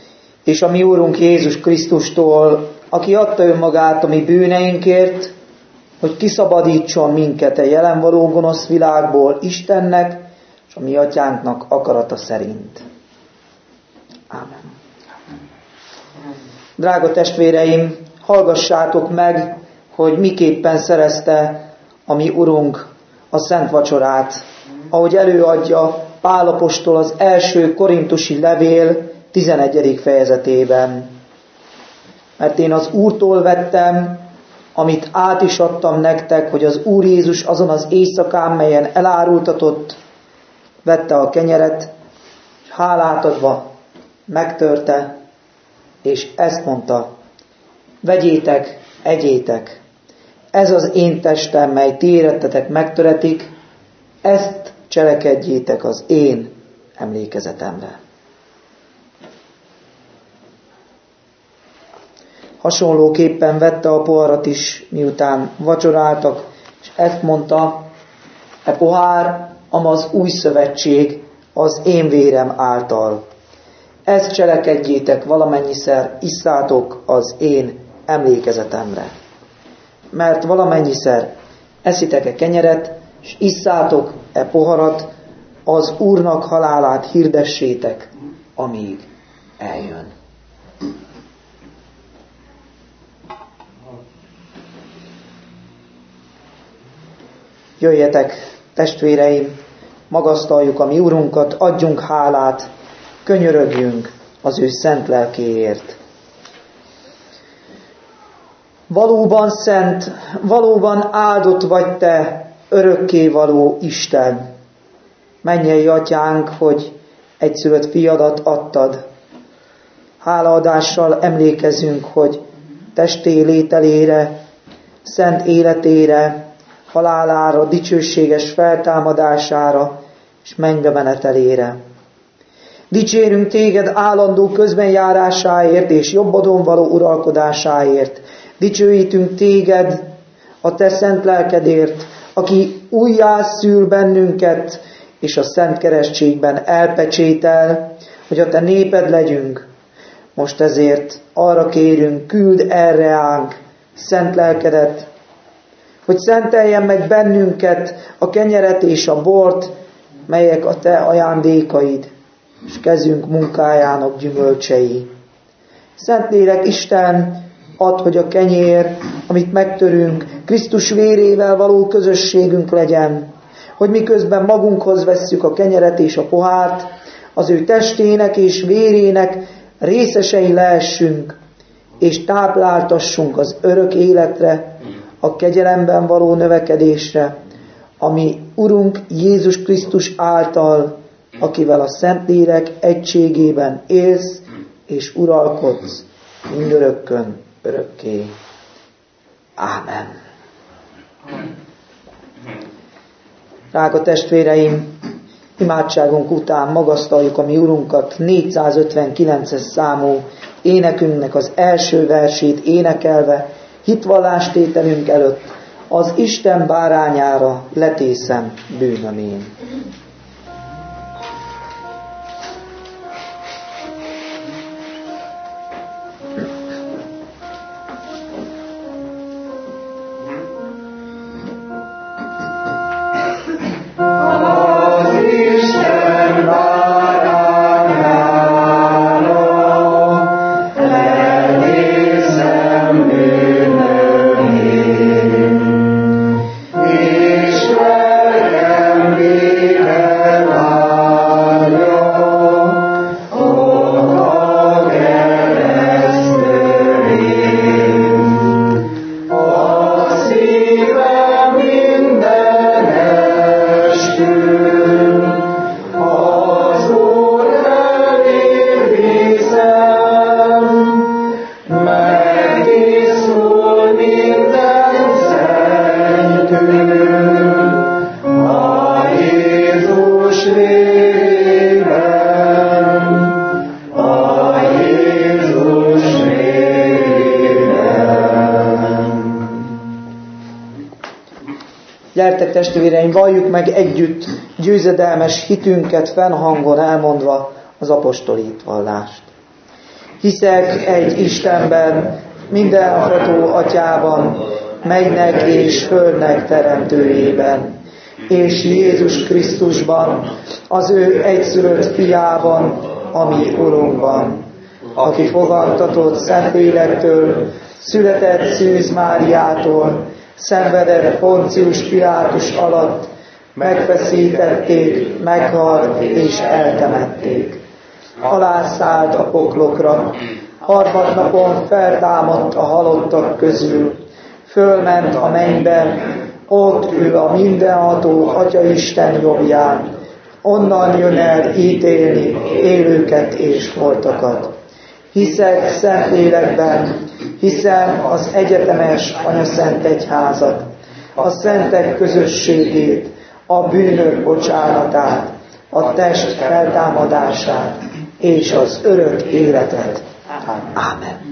és a mi Úrunk Jézus Krisztustól, aki adta önmagát a mi bűneinkért, hogy kiszabadítson minket a jelen való gonosz világból Istennek és a mi Atyánknak akarata szerint. Ámen. Drága testvéreim, hallgassátok meg, hogy miképpen szerezte a mi Urunk a Szent Vacsorát, ahogy előadja Pál apostol az első korintusi levél 11. fejezetében. Mert én az Úrtól vettem, amit át is adtam nektek, hogy az Úr Jézus azon az éjszakán, melyen elárultatott, vette a kenyeret, és hálát adva megtörte, és ezt mondta: vegyétek, egyétek, ez az én testem, mely ti érettetek megtöretik, ezt cselekedjétek az én emlékezetemre. Hasonlóképpen vette a poharat is, miután vacsoráltak, és ezt mondta: e pohár, amaz új szövetség az én vérem által. Ezt cselekedjétek valamennyiszer, isszátok az én emlékezetemre. Mert valamennyiszer eszitek e kenyeret, és isszátok e poharat, az Úrnak halálát hirdessétek, amíg eljön. Jöjjetek, testvéreim, magasztaljuk a mi Urunkat, adjunk hálát, könyörögjünk az ő szent lelkéért. Valóban szent, valóban áldott vagy te, örökkévaló Isten, mennyei Atyánk, hogy egyszülött fiadat adtad. Hálaadással emlékezünk, hogy testé lételére, szent életére, halálára, dicsőséges feltámadására és mennybe menetelére. Dicsérünk téged állandó közbenjárásáért és jobbadon való uralkodásáért. Dicsőítünk téged a te szent lelkedért, aki újjászül bennünket, és a szent keresztségben elpecsétel, hogy a te néped legyünk. Most ezért arra kérünk, küld erre ránk szent lelkedet, hogy szenteljen meg bennünket, a kenyeret és a bort, melyek a te ajándékaid, és kezünk munkájának gyümölcsei. Szentlélek Isten, add, hogy a kenyér, amit megtörünk, Krisztus vérével való közösségünk legyen, hogy miközben magunkhoz vesszük a kenyeret és a pohárt, az ő testének és vérének részesei lehessünk, és tápláltassunk az örök életre, a kegyelemben való növekedésre, ami Urunk Jézus Krisztus által, akivel a Szentlélek egységében élsz és uralkodsz mindörökkön örökké. Ámen. Drága testvéreim, imádságunk után magasztaljuk a mi Urunkat 459-es számú énekünknek az első versét énekelve, hitvallástételünk előtt: az Isten bárányára letészem bűnöm én. Gyertek testvéreim, valljuk meg együtt győzedelmes hitünket fennhangon elmondva az apostoli hitvallást. Hiszek egy Istenben, mindenható Atyában, mennynek és földnek teremtőjében, és Jézus Krisztusban, az ő egyszülött fiában, ami Urunkban, aki fogantatott Szentlélektől, született Szűz Máriától, szenvedett Poncius Pilátus alatt, megfeszítették, meghalt és eltemették. Alászállt a poklokra, harmadnapon feltámadt a halottak közül, fölment a mennybe, ott ül a mindenható Atyaisten jobbján, onnan jön el ítélni élőket és holtakat. Hiszek Szentlélekben, hiszem az egyetemes Anyaszent Egyházat, a szentek közösségét, a bűnök bocsánatát, a test feltámadását és az örök életet. Ámen.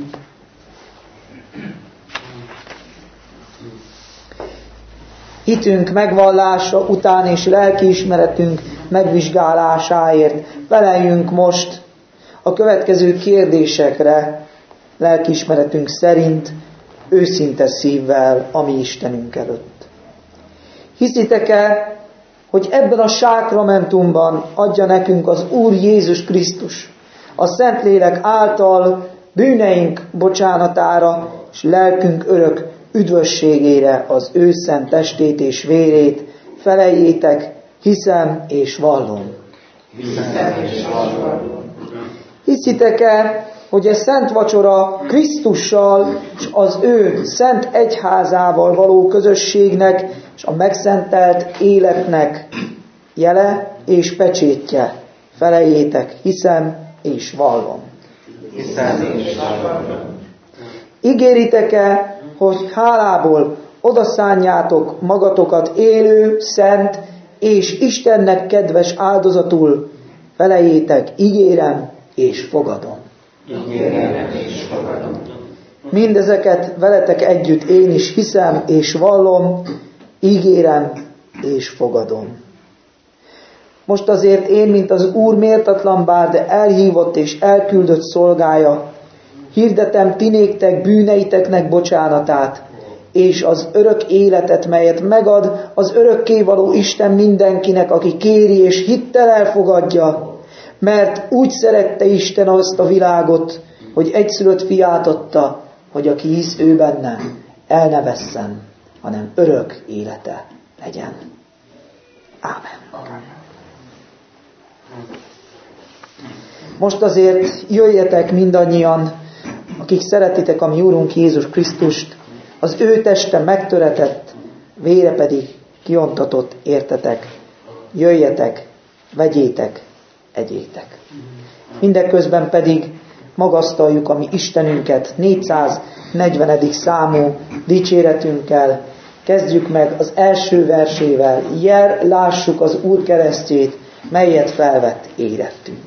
Hitünk megvallása után és lelkiismeretünk megvizsgálásáért feleljünk most a következő kérdésekre, lelkiismeretünk szerint őszinte szívvel a mi Istenünk előtt. Hiszitek-e, hogy ebben a sákramentumban adja nekünk az Úr Jézus Krisztus a Szentlélek által bűneink bocsánatára és lelkünk örök üdvösségére az ő szent testét és vérét? Feleljétek, hiszem és vallom. Hiszitek-e, hogy a szent vacsora Krisztussal és az ő szent egyházával való közösségnek és a megszentelt életnek jele és pecsétje? Feleljétek, hiszem és vallom. Ígéritek-e, hogy hálából odaszánjátok magatokat élő, szent és Istennek kedves áldozatul? Feleljétek, ígérem és fogadom. Mindezeket veletek együtt én is hiszem és vallom, ígérem és fogadom. Most azért én, mint az Úr méltatlan bár, de elhívott és elküldött szolgája, hirdetem ti néktek bűneiteknek bocsánatát, és az örök életet, melyet megad az örökkévaló Isten mindenkinek, aki kéri és hittel elfogadja, mert úgy szerette Isten azt a világot, hogy egyszülött fiát adta, hogy aki hisz ő benne, el ne vesszen, hanem örök élete legyen. Ámen. Most azért jöjjetek mindannyian, akik szeretitek a mi Úrunk Jézus Krisztust, az ő teste megtöretett, vére pedig kiontatott értetek. Jöjjetek, vegyétek, egyétek. Mindeközben pedig magasztaljuk a mi Istenünket 440. számú dicséretünkkel. Kezdjük meg az első versével. Lássuk az Úr keresztjét, melyet felvett érettünk.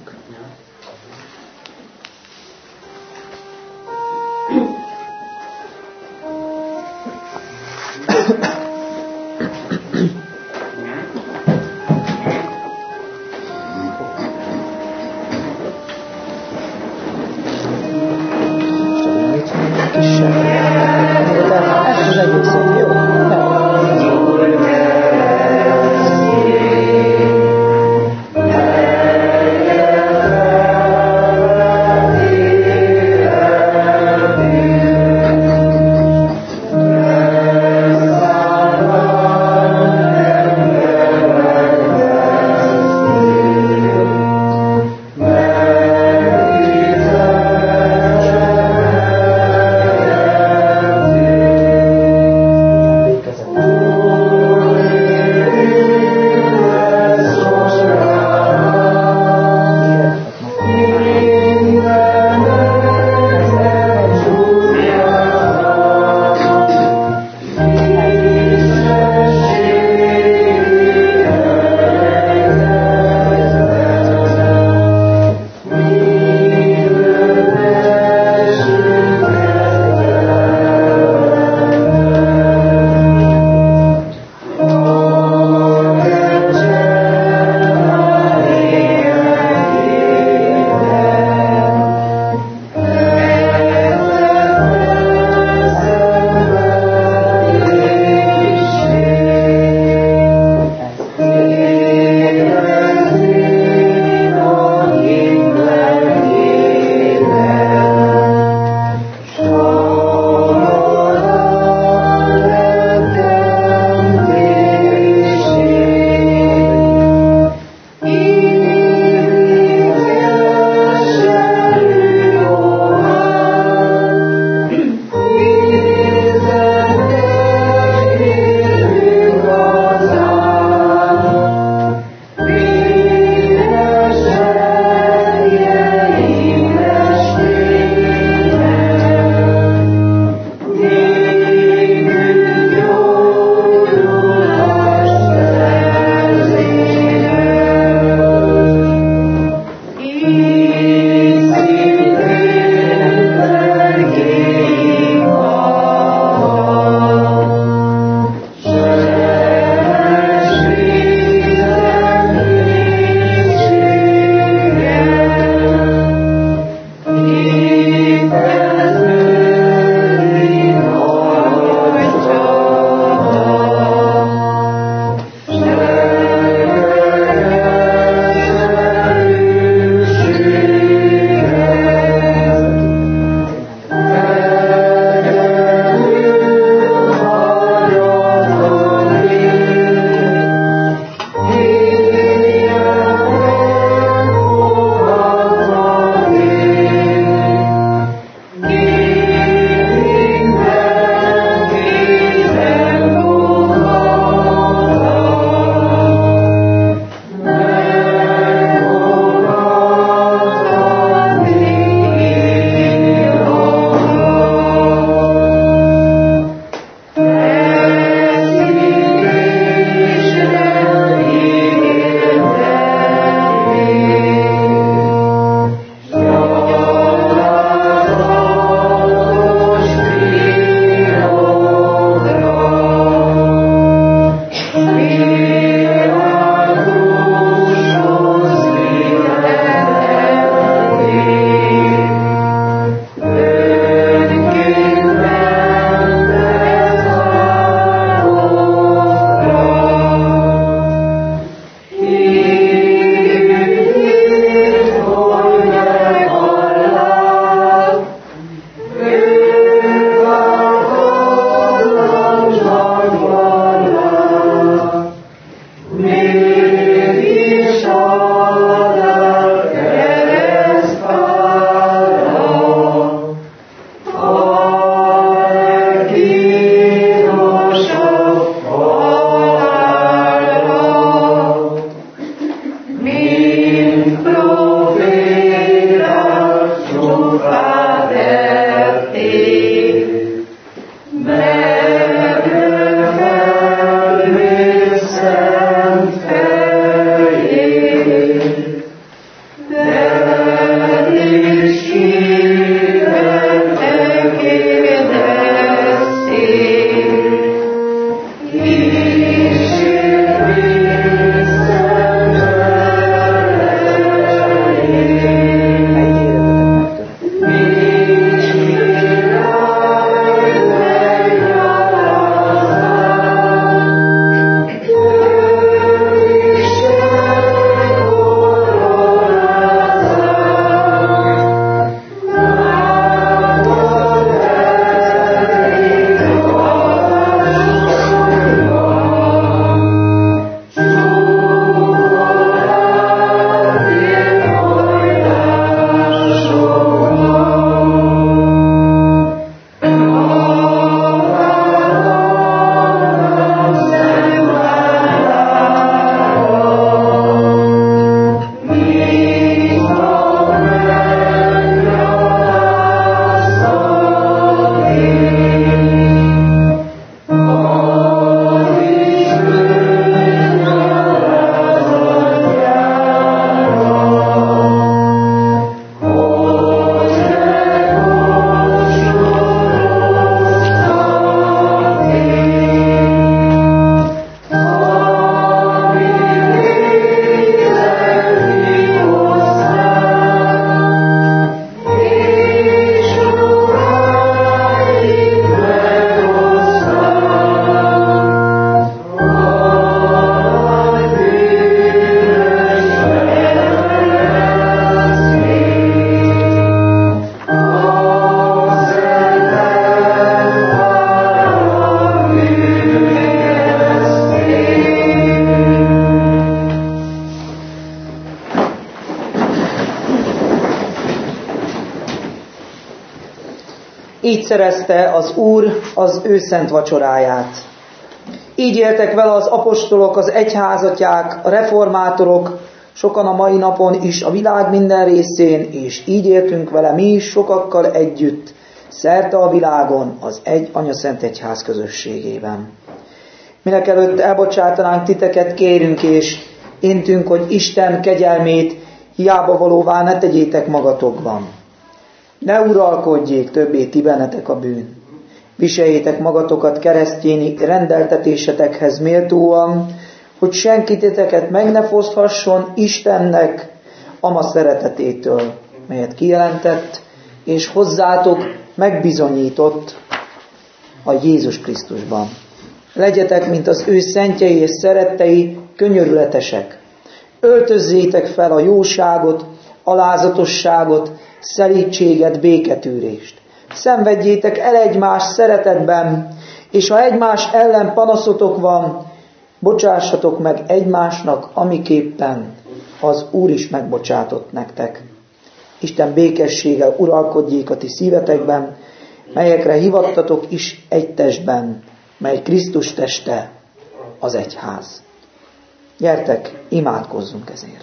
szerezte az Úr az ő szent vacsoráját. Így éltek vele az apostolok, az egyházatják, a reformátorok, sokan a mai napon is a világ minden részén, és így éltünk vele mi is sokakkal együtt, szerte a világon, az egy anyaszent egyház közösségében. Mindenekelőtt elbocsátanánk titeket, kérünk és intünk, hogy Isten kegyelmét hiába valóvá ne tegyétek magatokban. Ne uralkodjék többé ti bennetek a bűn. Viseljétek magatokat keresztjéni rendeltetésetekhez méltóan, hogy senki titeket meg ne foszthasson Istennek ama szeretetétől, melyet kijelentett, és hozzátok megbizonyított a Jézus Krisztusban. Legyetek, mint az ő szentjei és szerettei, könyörületesek. Öltözzétek fel a jóságot, alázatosságot, szelídséget, béketűrést. Szenvedjétek el egymás szeretetben, és ha egymás ellen panaszotok van, bocsássatok meg egymásnak, amiképpen az Úr is megbocsátott nektek. Isten békességgel uralkodjék a ti szívetekben, melyekre hivattatok is egy testben, mely Krisztus teste, az egyház. Gyertek, imádkozzunk ezért.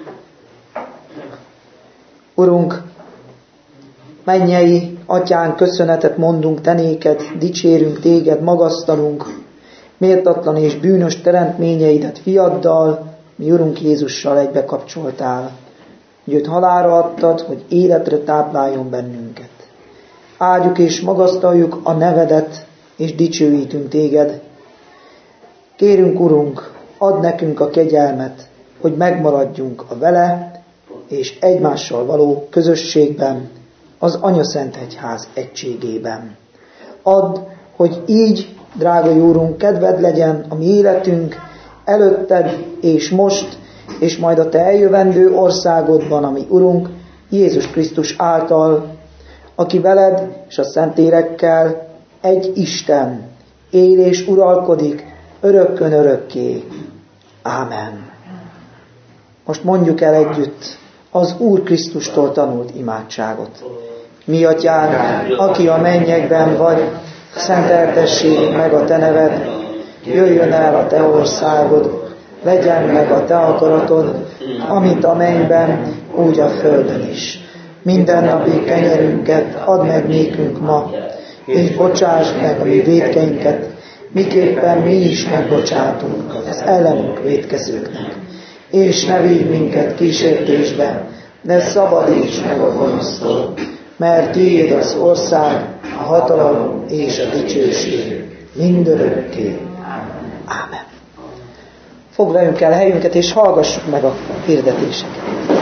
Urunk, mennyei Atyánk, köszönetet mondunk te néked, dicsérünk téged, magasztalunk, méltatlan és bűnös teremtményeidet fiaddal, mi Urunk Jézussal egybe kapcsoltál, hogy őt halálra adtad, hogy életre tápláljon bennünket. Áldjuk és magasztaljuk a nevedet, és dicsőítünk téged. Kérünk, Urunk, add nekünk a kegyelmet, hogy megmaradjunk a vele és egymással való közösségben, az Anyaszent Egyház egységében. Add, hogy így, drága Jó Urunk, kedved legyen a mi életünk előtted és most, és majd a te eljövendő országodban, ami Urunk, Jézus Krisztus által, aki veled és a szentérekkel egy Isten, él és uralkodik örökkön örökké. Ámen. Most mondjuk el együtt az Úr Krisztustól tanult imádságot. Mi Atyánk, aki a mennyekben vagy, szenteltessék meg a te neved, jöjjön el a te országod, legyen meg a te akaratod, amit a mennyben, úgy a földön is. Mindennapi kenyerünket add meg nékünk ma, és bocsásd meg a mi vétkeinket, miképpen mi is megbocsátunk az ellenünk vétkezőknek. És ne vigy minket kísértésbe, de szabadíts meg a gonosztól, mert tiéd az ország, a hatalom és a dicsőség mindörökké. Ámen. Foglaljunk el helyünket, és hallgassuk meg a hirdetéseket.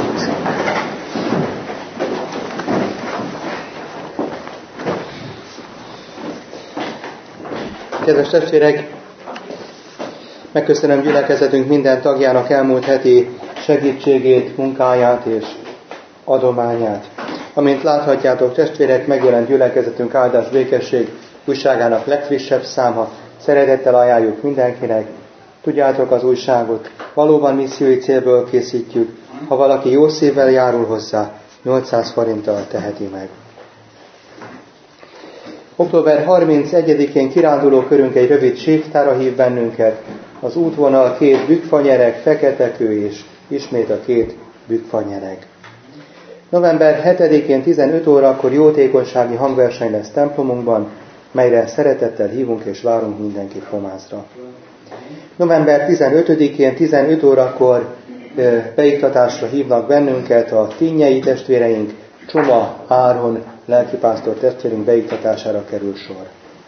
Kedves testvérek, megköszönöm gyülekezetünk minden tagjának elmúlt heti segítségét, munkáját és adományát. Amint láthatjátok, testvérek, megjelent gyülekezetünk áldás békesség újságának legfrissebb száma. Szeretettel ajánljuk mindenkinek. Tudjátok, az újságot valóban missziói célból készítjük. Ha valaki jó szívvel járul hozzá, 800 forinttal teheti meg. Október 31-én kiránduló körünk egy rövid séftára hív bennünket. Az útvonal 2 bükkfanyereg, feketekő és ismét a 2 bükkfanyereg. November 7-én 15 órakor jótékonysági hangverseny lesz templomunkban, melyre szeretettel hívunk és várunk mindenkit Pomázra. November 15-én 15 órakor beiktatásra hívnak bennünket a tinnyei testvéreink, Csoma Áron lelkipásztor testvérünk beiktatására kerül sor.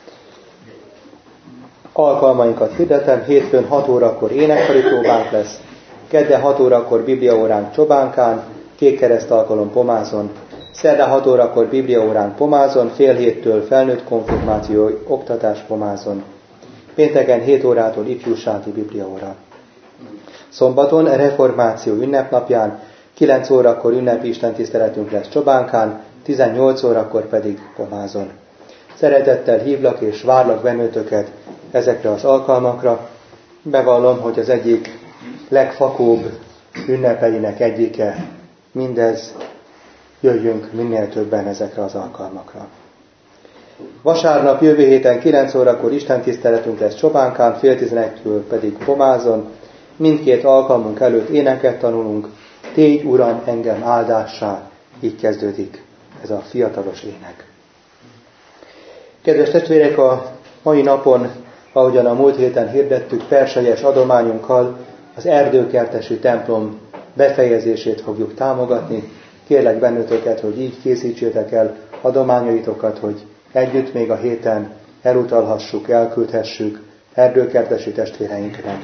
Alkalmainkat hirdetem, hétfőn 6 órakor énekkari próbánk lesz, kedden 6 órakor bibliaóránk Csobánkán, Kékkereszt alkalom Pomázon, szerdán 6 órakor bibliaóránk Pomázon, fél héttől felnőtt konfirmáció oktatás Pomázon, pénteken 7 órától ifjúsági bibliaóra. Szombaton reformáció ünnepnapján 9 órakor ünnepi istentiszteletünk lesz Csobánkán, 18 órakor pedig Pomázon. Szeretettel hívlak és várlak bennőtöket ezekre az alkalmakra. Bevallom, hogy az egyik legfakóbb ünnepeinek egyike mindez, jöjjünk minél többen ezekre az alkalmakra. Vasárnap jövő héten 9 órakor istentiszteletünk lesz Csobánkán, 10:30-től pedig Pomázon. Mindkét alkalmunk előtt éneket tanulunk. Tégy, Uram, engem áldássá. Így kezdődik ez a fiatalos ének. Kedves testvérek, a mai napon, ahogyan a múlt héten hirdettük, perselyes adományunkkal az erdőkertesi templom befejezését fogjuk támogatni. Kérlek benneteket, hogy így készítsétek el adományaitokat, hogy együtt még a héten elutalhassuk, elküldhessük erdőkertesi testvéreinknek.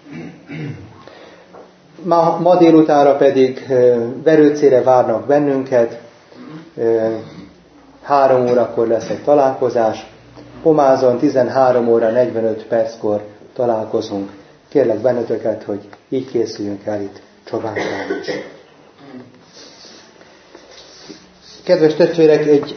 Ma délutánra pedig Verőcére várnak bennünket, 3 órakor lesz egy találkozás, Pomázon 13 óra 45 perckor találkozunk. Kérlek benneteket, hogy így készüljünk el itt Csobánkán is. Kedves testvérek, egy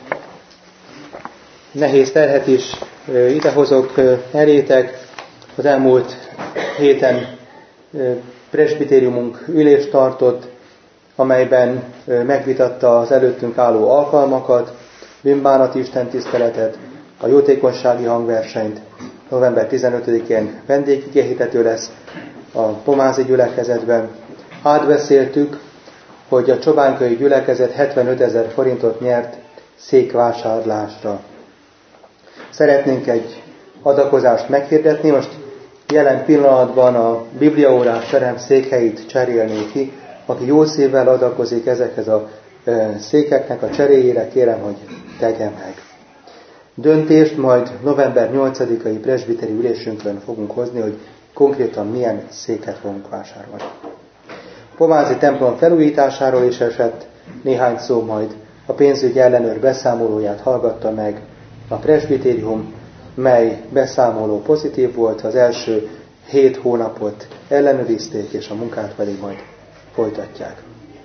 nehéz terhet is idehozok elétek. Az elmúlt héten presbitériumunk ülést tartott, amelyben megvitatta az előttünk álló alkalmakat, bűnbánati istentiszteletet, a jótékonysági hangversenyt. November 15-én vendégigéhitető lesz a pomázi gyülekezetben. Átbeszéltük, hogy a csobánkai gyülekezet 75 000 forintot nyert székvásárlásra. Szeretnénk egy adakozást meghirdetni, most jelen pillanatban a bibliaórás terem székhelyét cserélnék ki. Aki jó szívvel adakozik ezekhez a székeknek a cseréjére, kérem, hogy tegye meg. Döntést majd november 8-ai presbiteri ülésünkön fogunk hozni, hogy konkrétan milyen széket fogunk vásárolni. A pomázi templom felújításáról is esett néhány szó, majd a pénzügyi ellenőr beszámolóját hallgatta meg a presbitérium, mely beszámoló pozitív volt, az első 7 hónapot ellenőrizték, és a munkát pedig majd folytatják.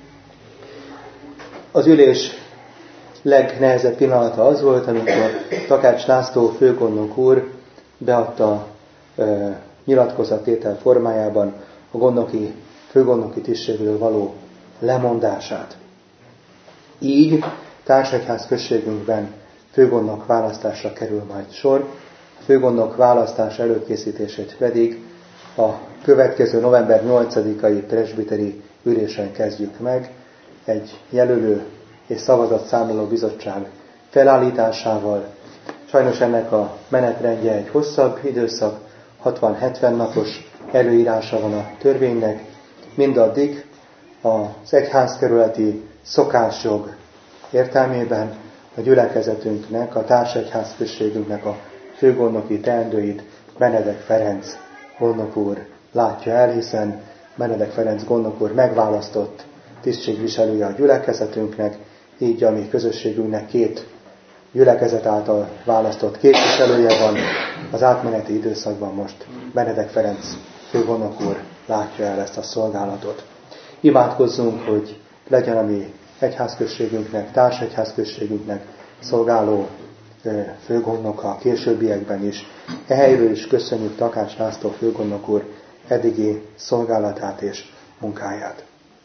Az ülés legnehezebb pillanata az volt, amikor Takács László főgondnok úr beadta nyilatkozattétel formájában a főgondnoki tisztségről való lemondását. Így társegyház községünkben főgondnok választásra kerül majd sor, a főgondnok választás előkészítését pedig a következő november 8-ai presbiteri ülésen kezdjük meg, egy jelölő és szavazatszámláló bizottság felállításával. Sajnos ennek a menetrendje egy hosszabb időszak, 60-70 napos előírása van a törvénynek, mindaddig az egyházkerületi szokásjog értelmében a gyülekezetünknek, a társegyházközségünknek a főgondnoki teendőit Benedek Ferenc gondnok úr látja el, hiszen Benedek Ferenc gondnok úr megválasztott tisztségviselője a gyülekezetünknek, így a mi közösségünknek 2 gyülekezet által választott képviselője van, az átmeneti időszakban most Benedek Ferenc főgondnok úr látja el ezt a szolgálatot. Imádkozzunk, hogy legyen a mi egyházközségünknek, társegyházközségünknek szolgáló főgondnoka a későbbiekben is. E helyről is köszönjük Takács László főgondnok úr eddigi szolgálatát és munkáját.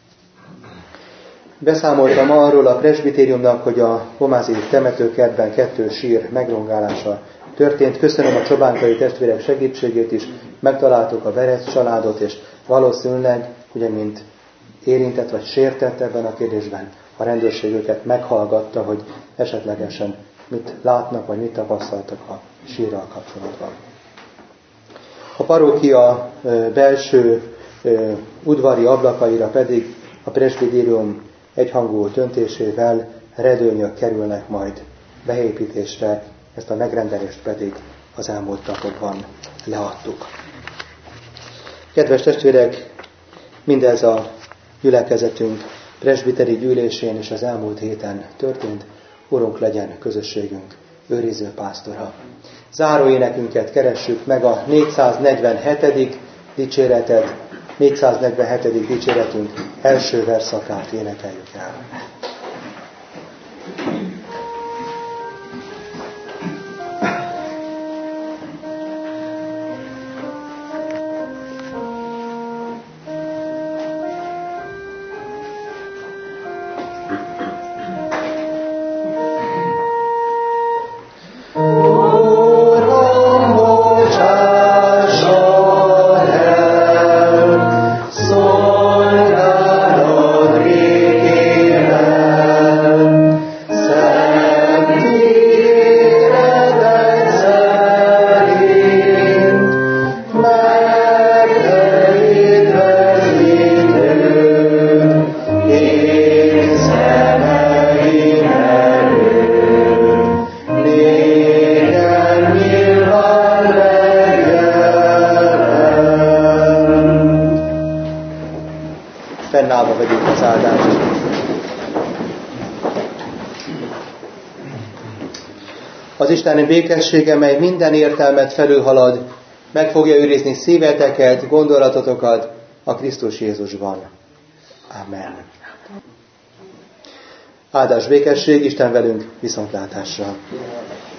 Beszámoltam arról a presbitériumnak, hogy a pomázi temetőkertben 2 sír megrongálása történt. Köszönöm a csobánkai testvérek segítségét is, megtaláltuk a Verec családot, és valószínűleg, ugye mint érintett vagy sértett ebben a kérdésben, a rendőrség őket meghallgatta, hogy esetlegesen mit látnak, vagy mit tapasztaltak a sírral kapcsolatban. A parókia belső udvari ablakaira pedig a presbitérium egyhangú döntésével redőnyök kerülnek majd beépítésre, ezt a megrendelést pedig az elmúlt napokban leadtuk. Kedves testvérek, mindez a gyülekezetünk presbiteri gyűlésén és az elmúlt héten történt. Urunk legyen közösségünk őriző pásztora. Záróénekünket keressük meg, a 447. dicséretet, 447. dicséretünk első verszakát énekeljük el. Fennállva vegyük az áldást. Az Isteni békessége, mely minden értelmet felülhalad, meg fogja őrizni szíveteket, gondolatotokat a Krisztus Jézusban. Amen. Áldás békesség, Isten velünk, viszontlátásra!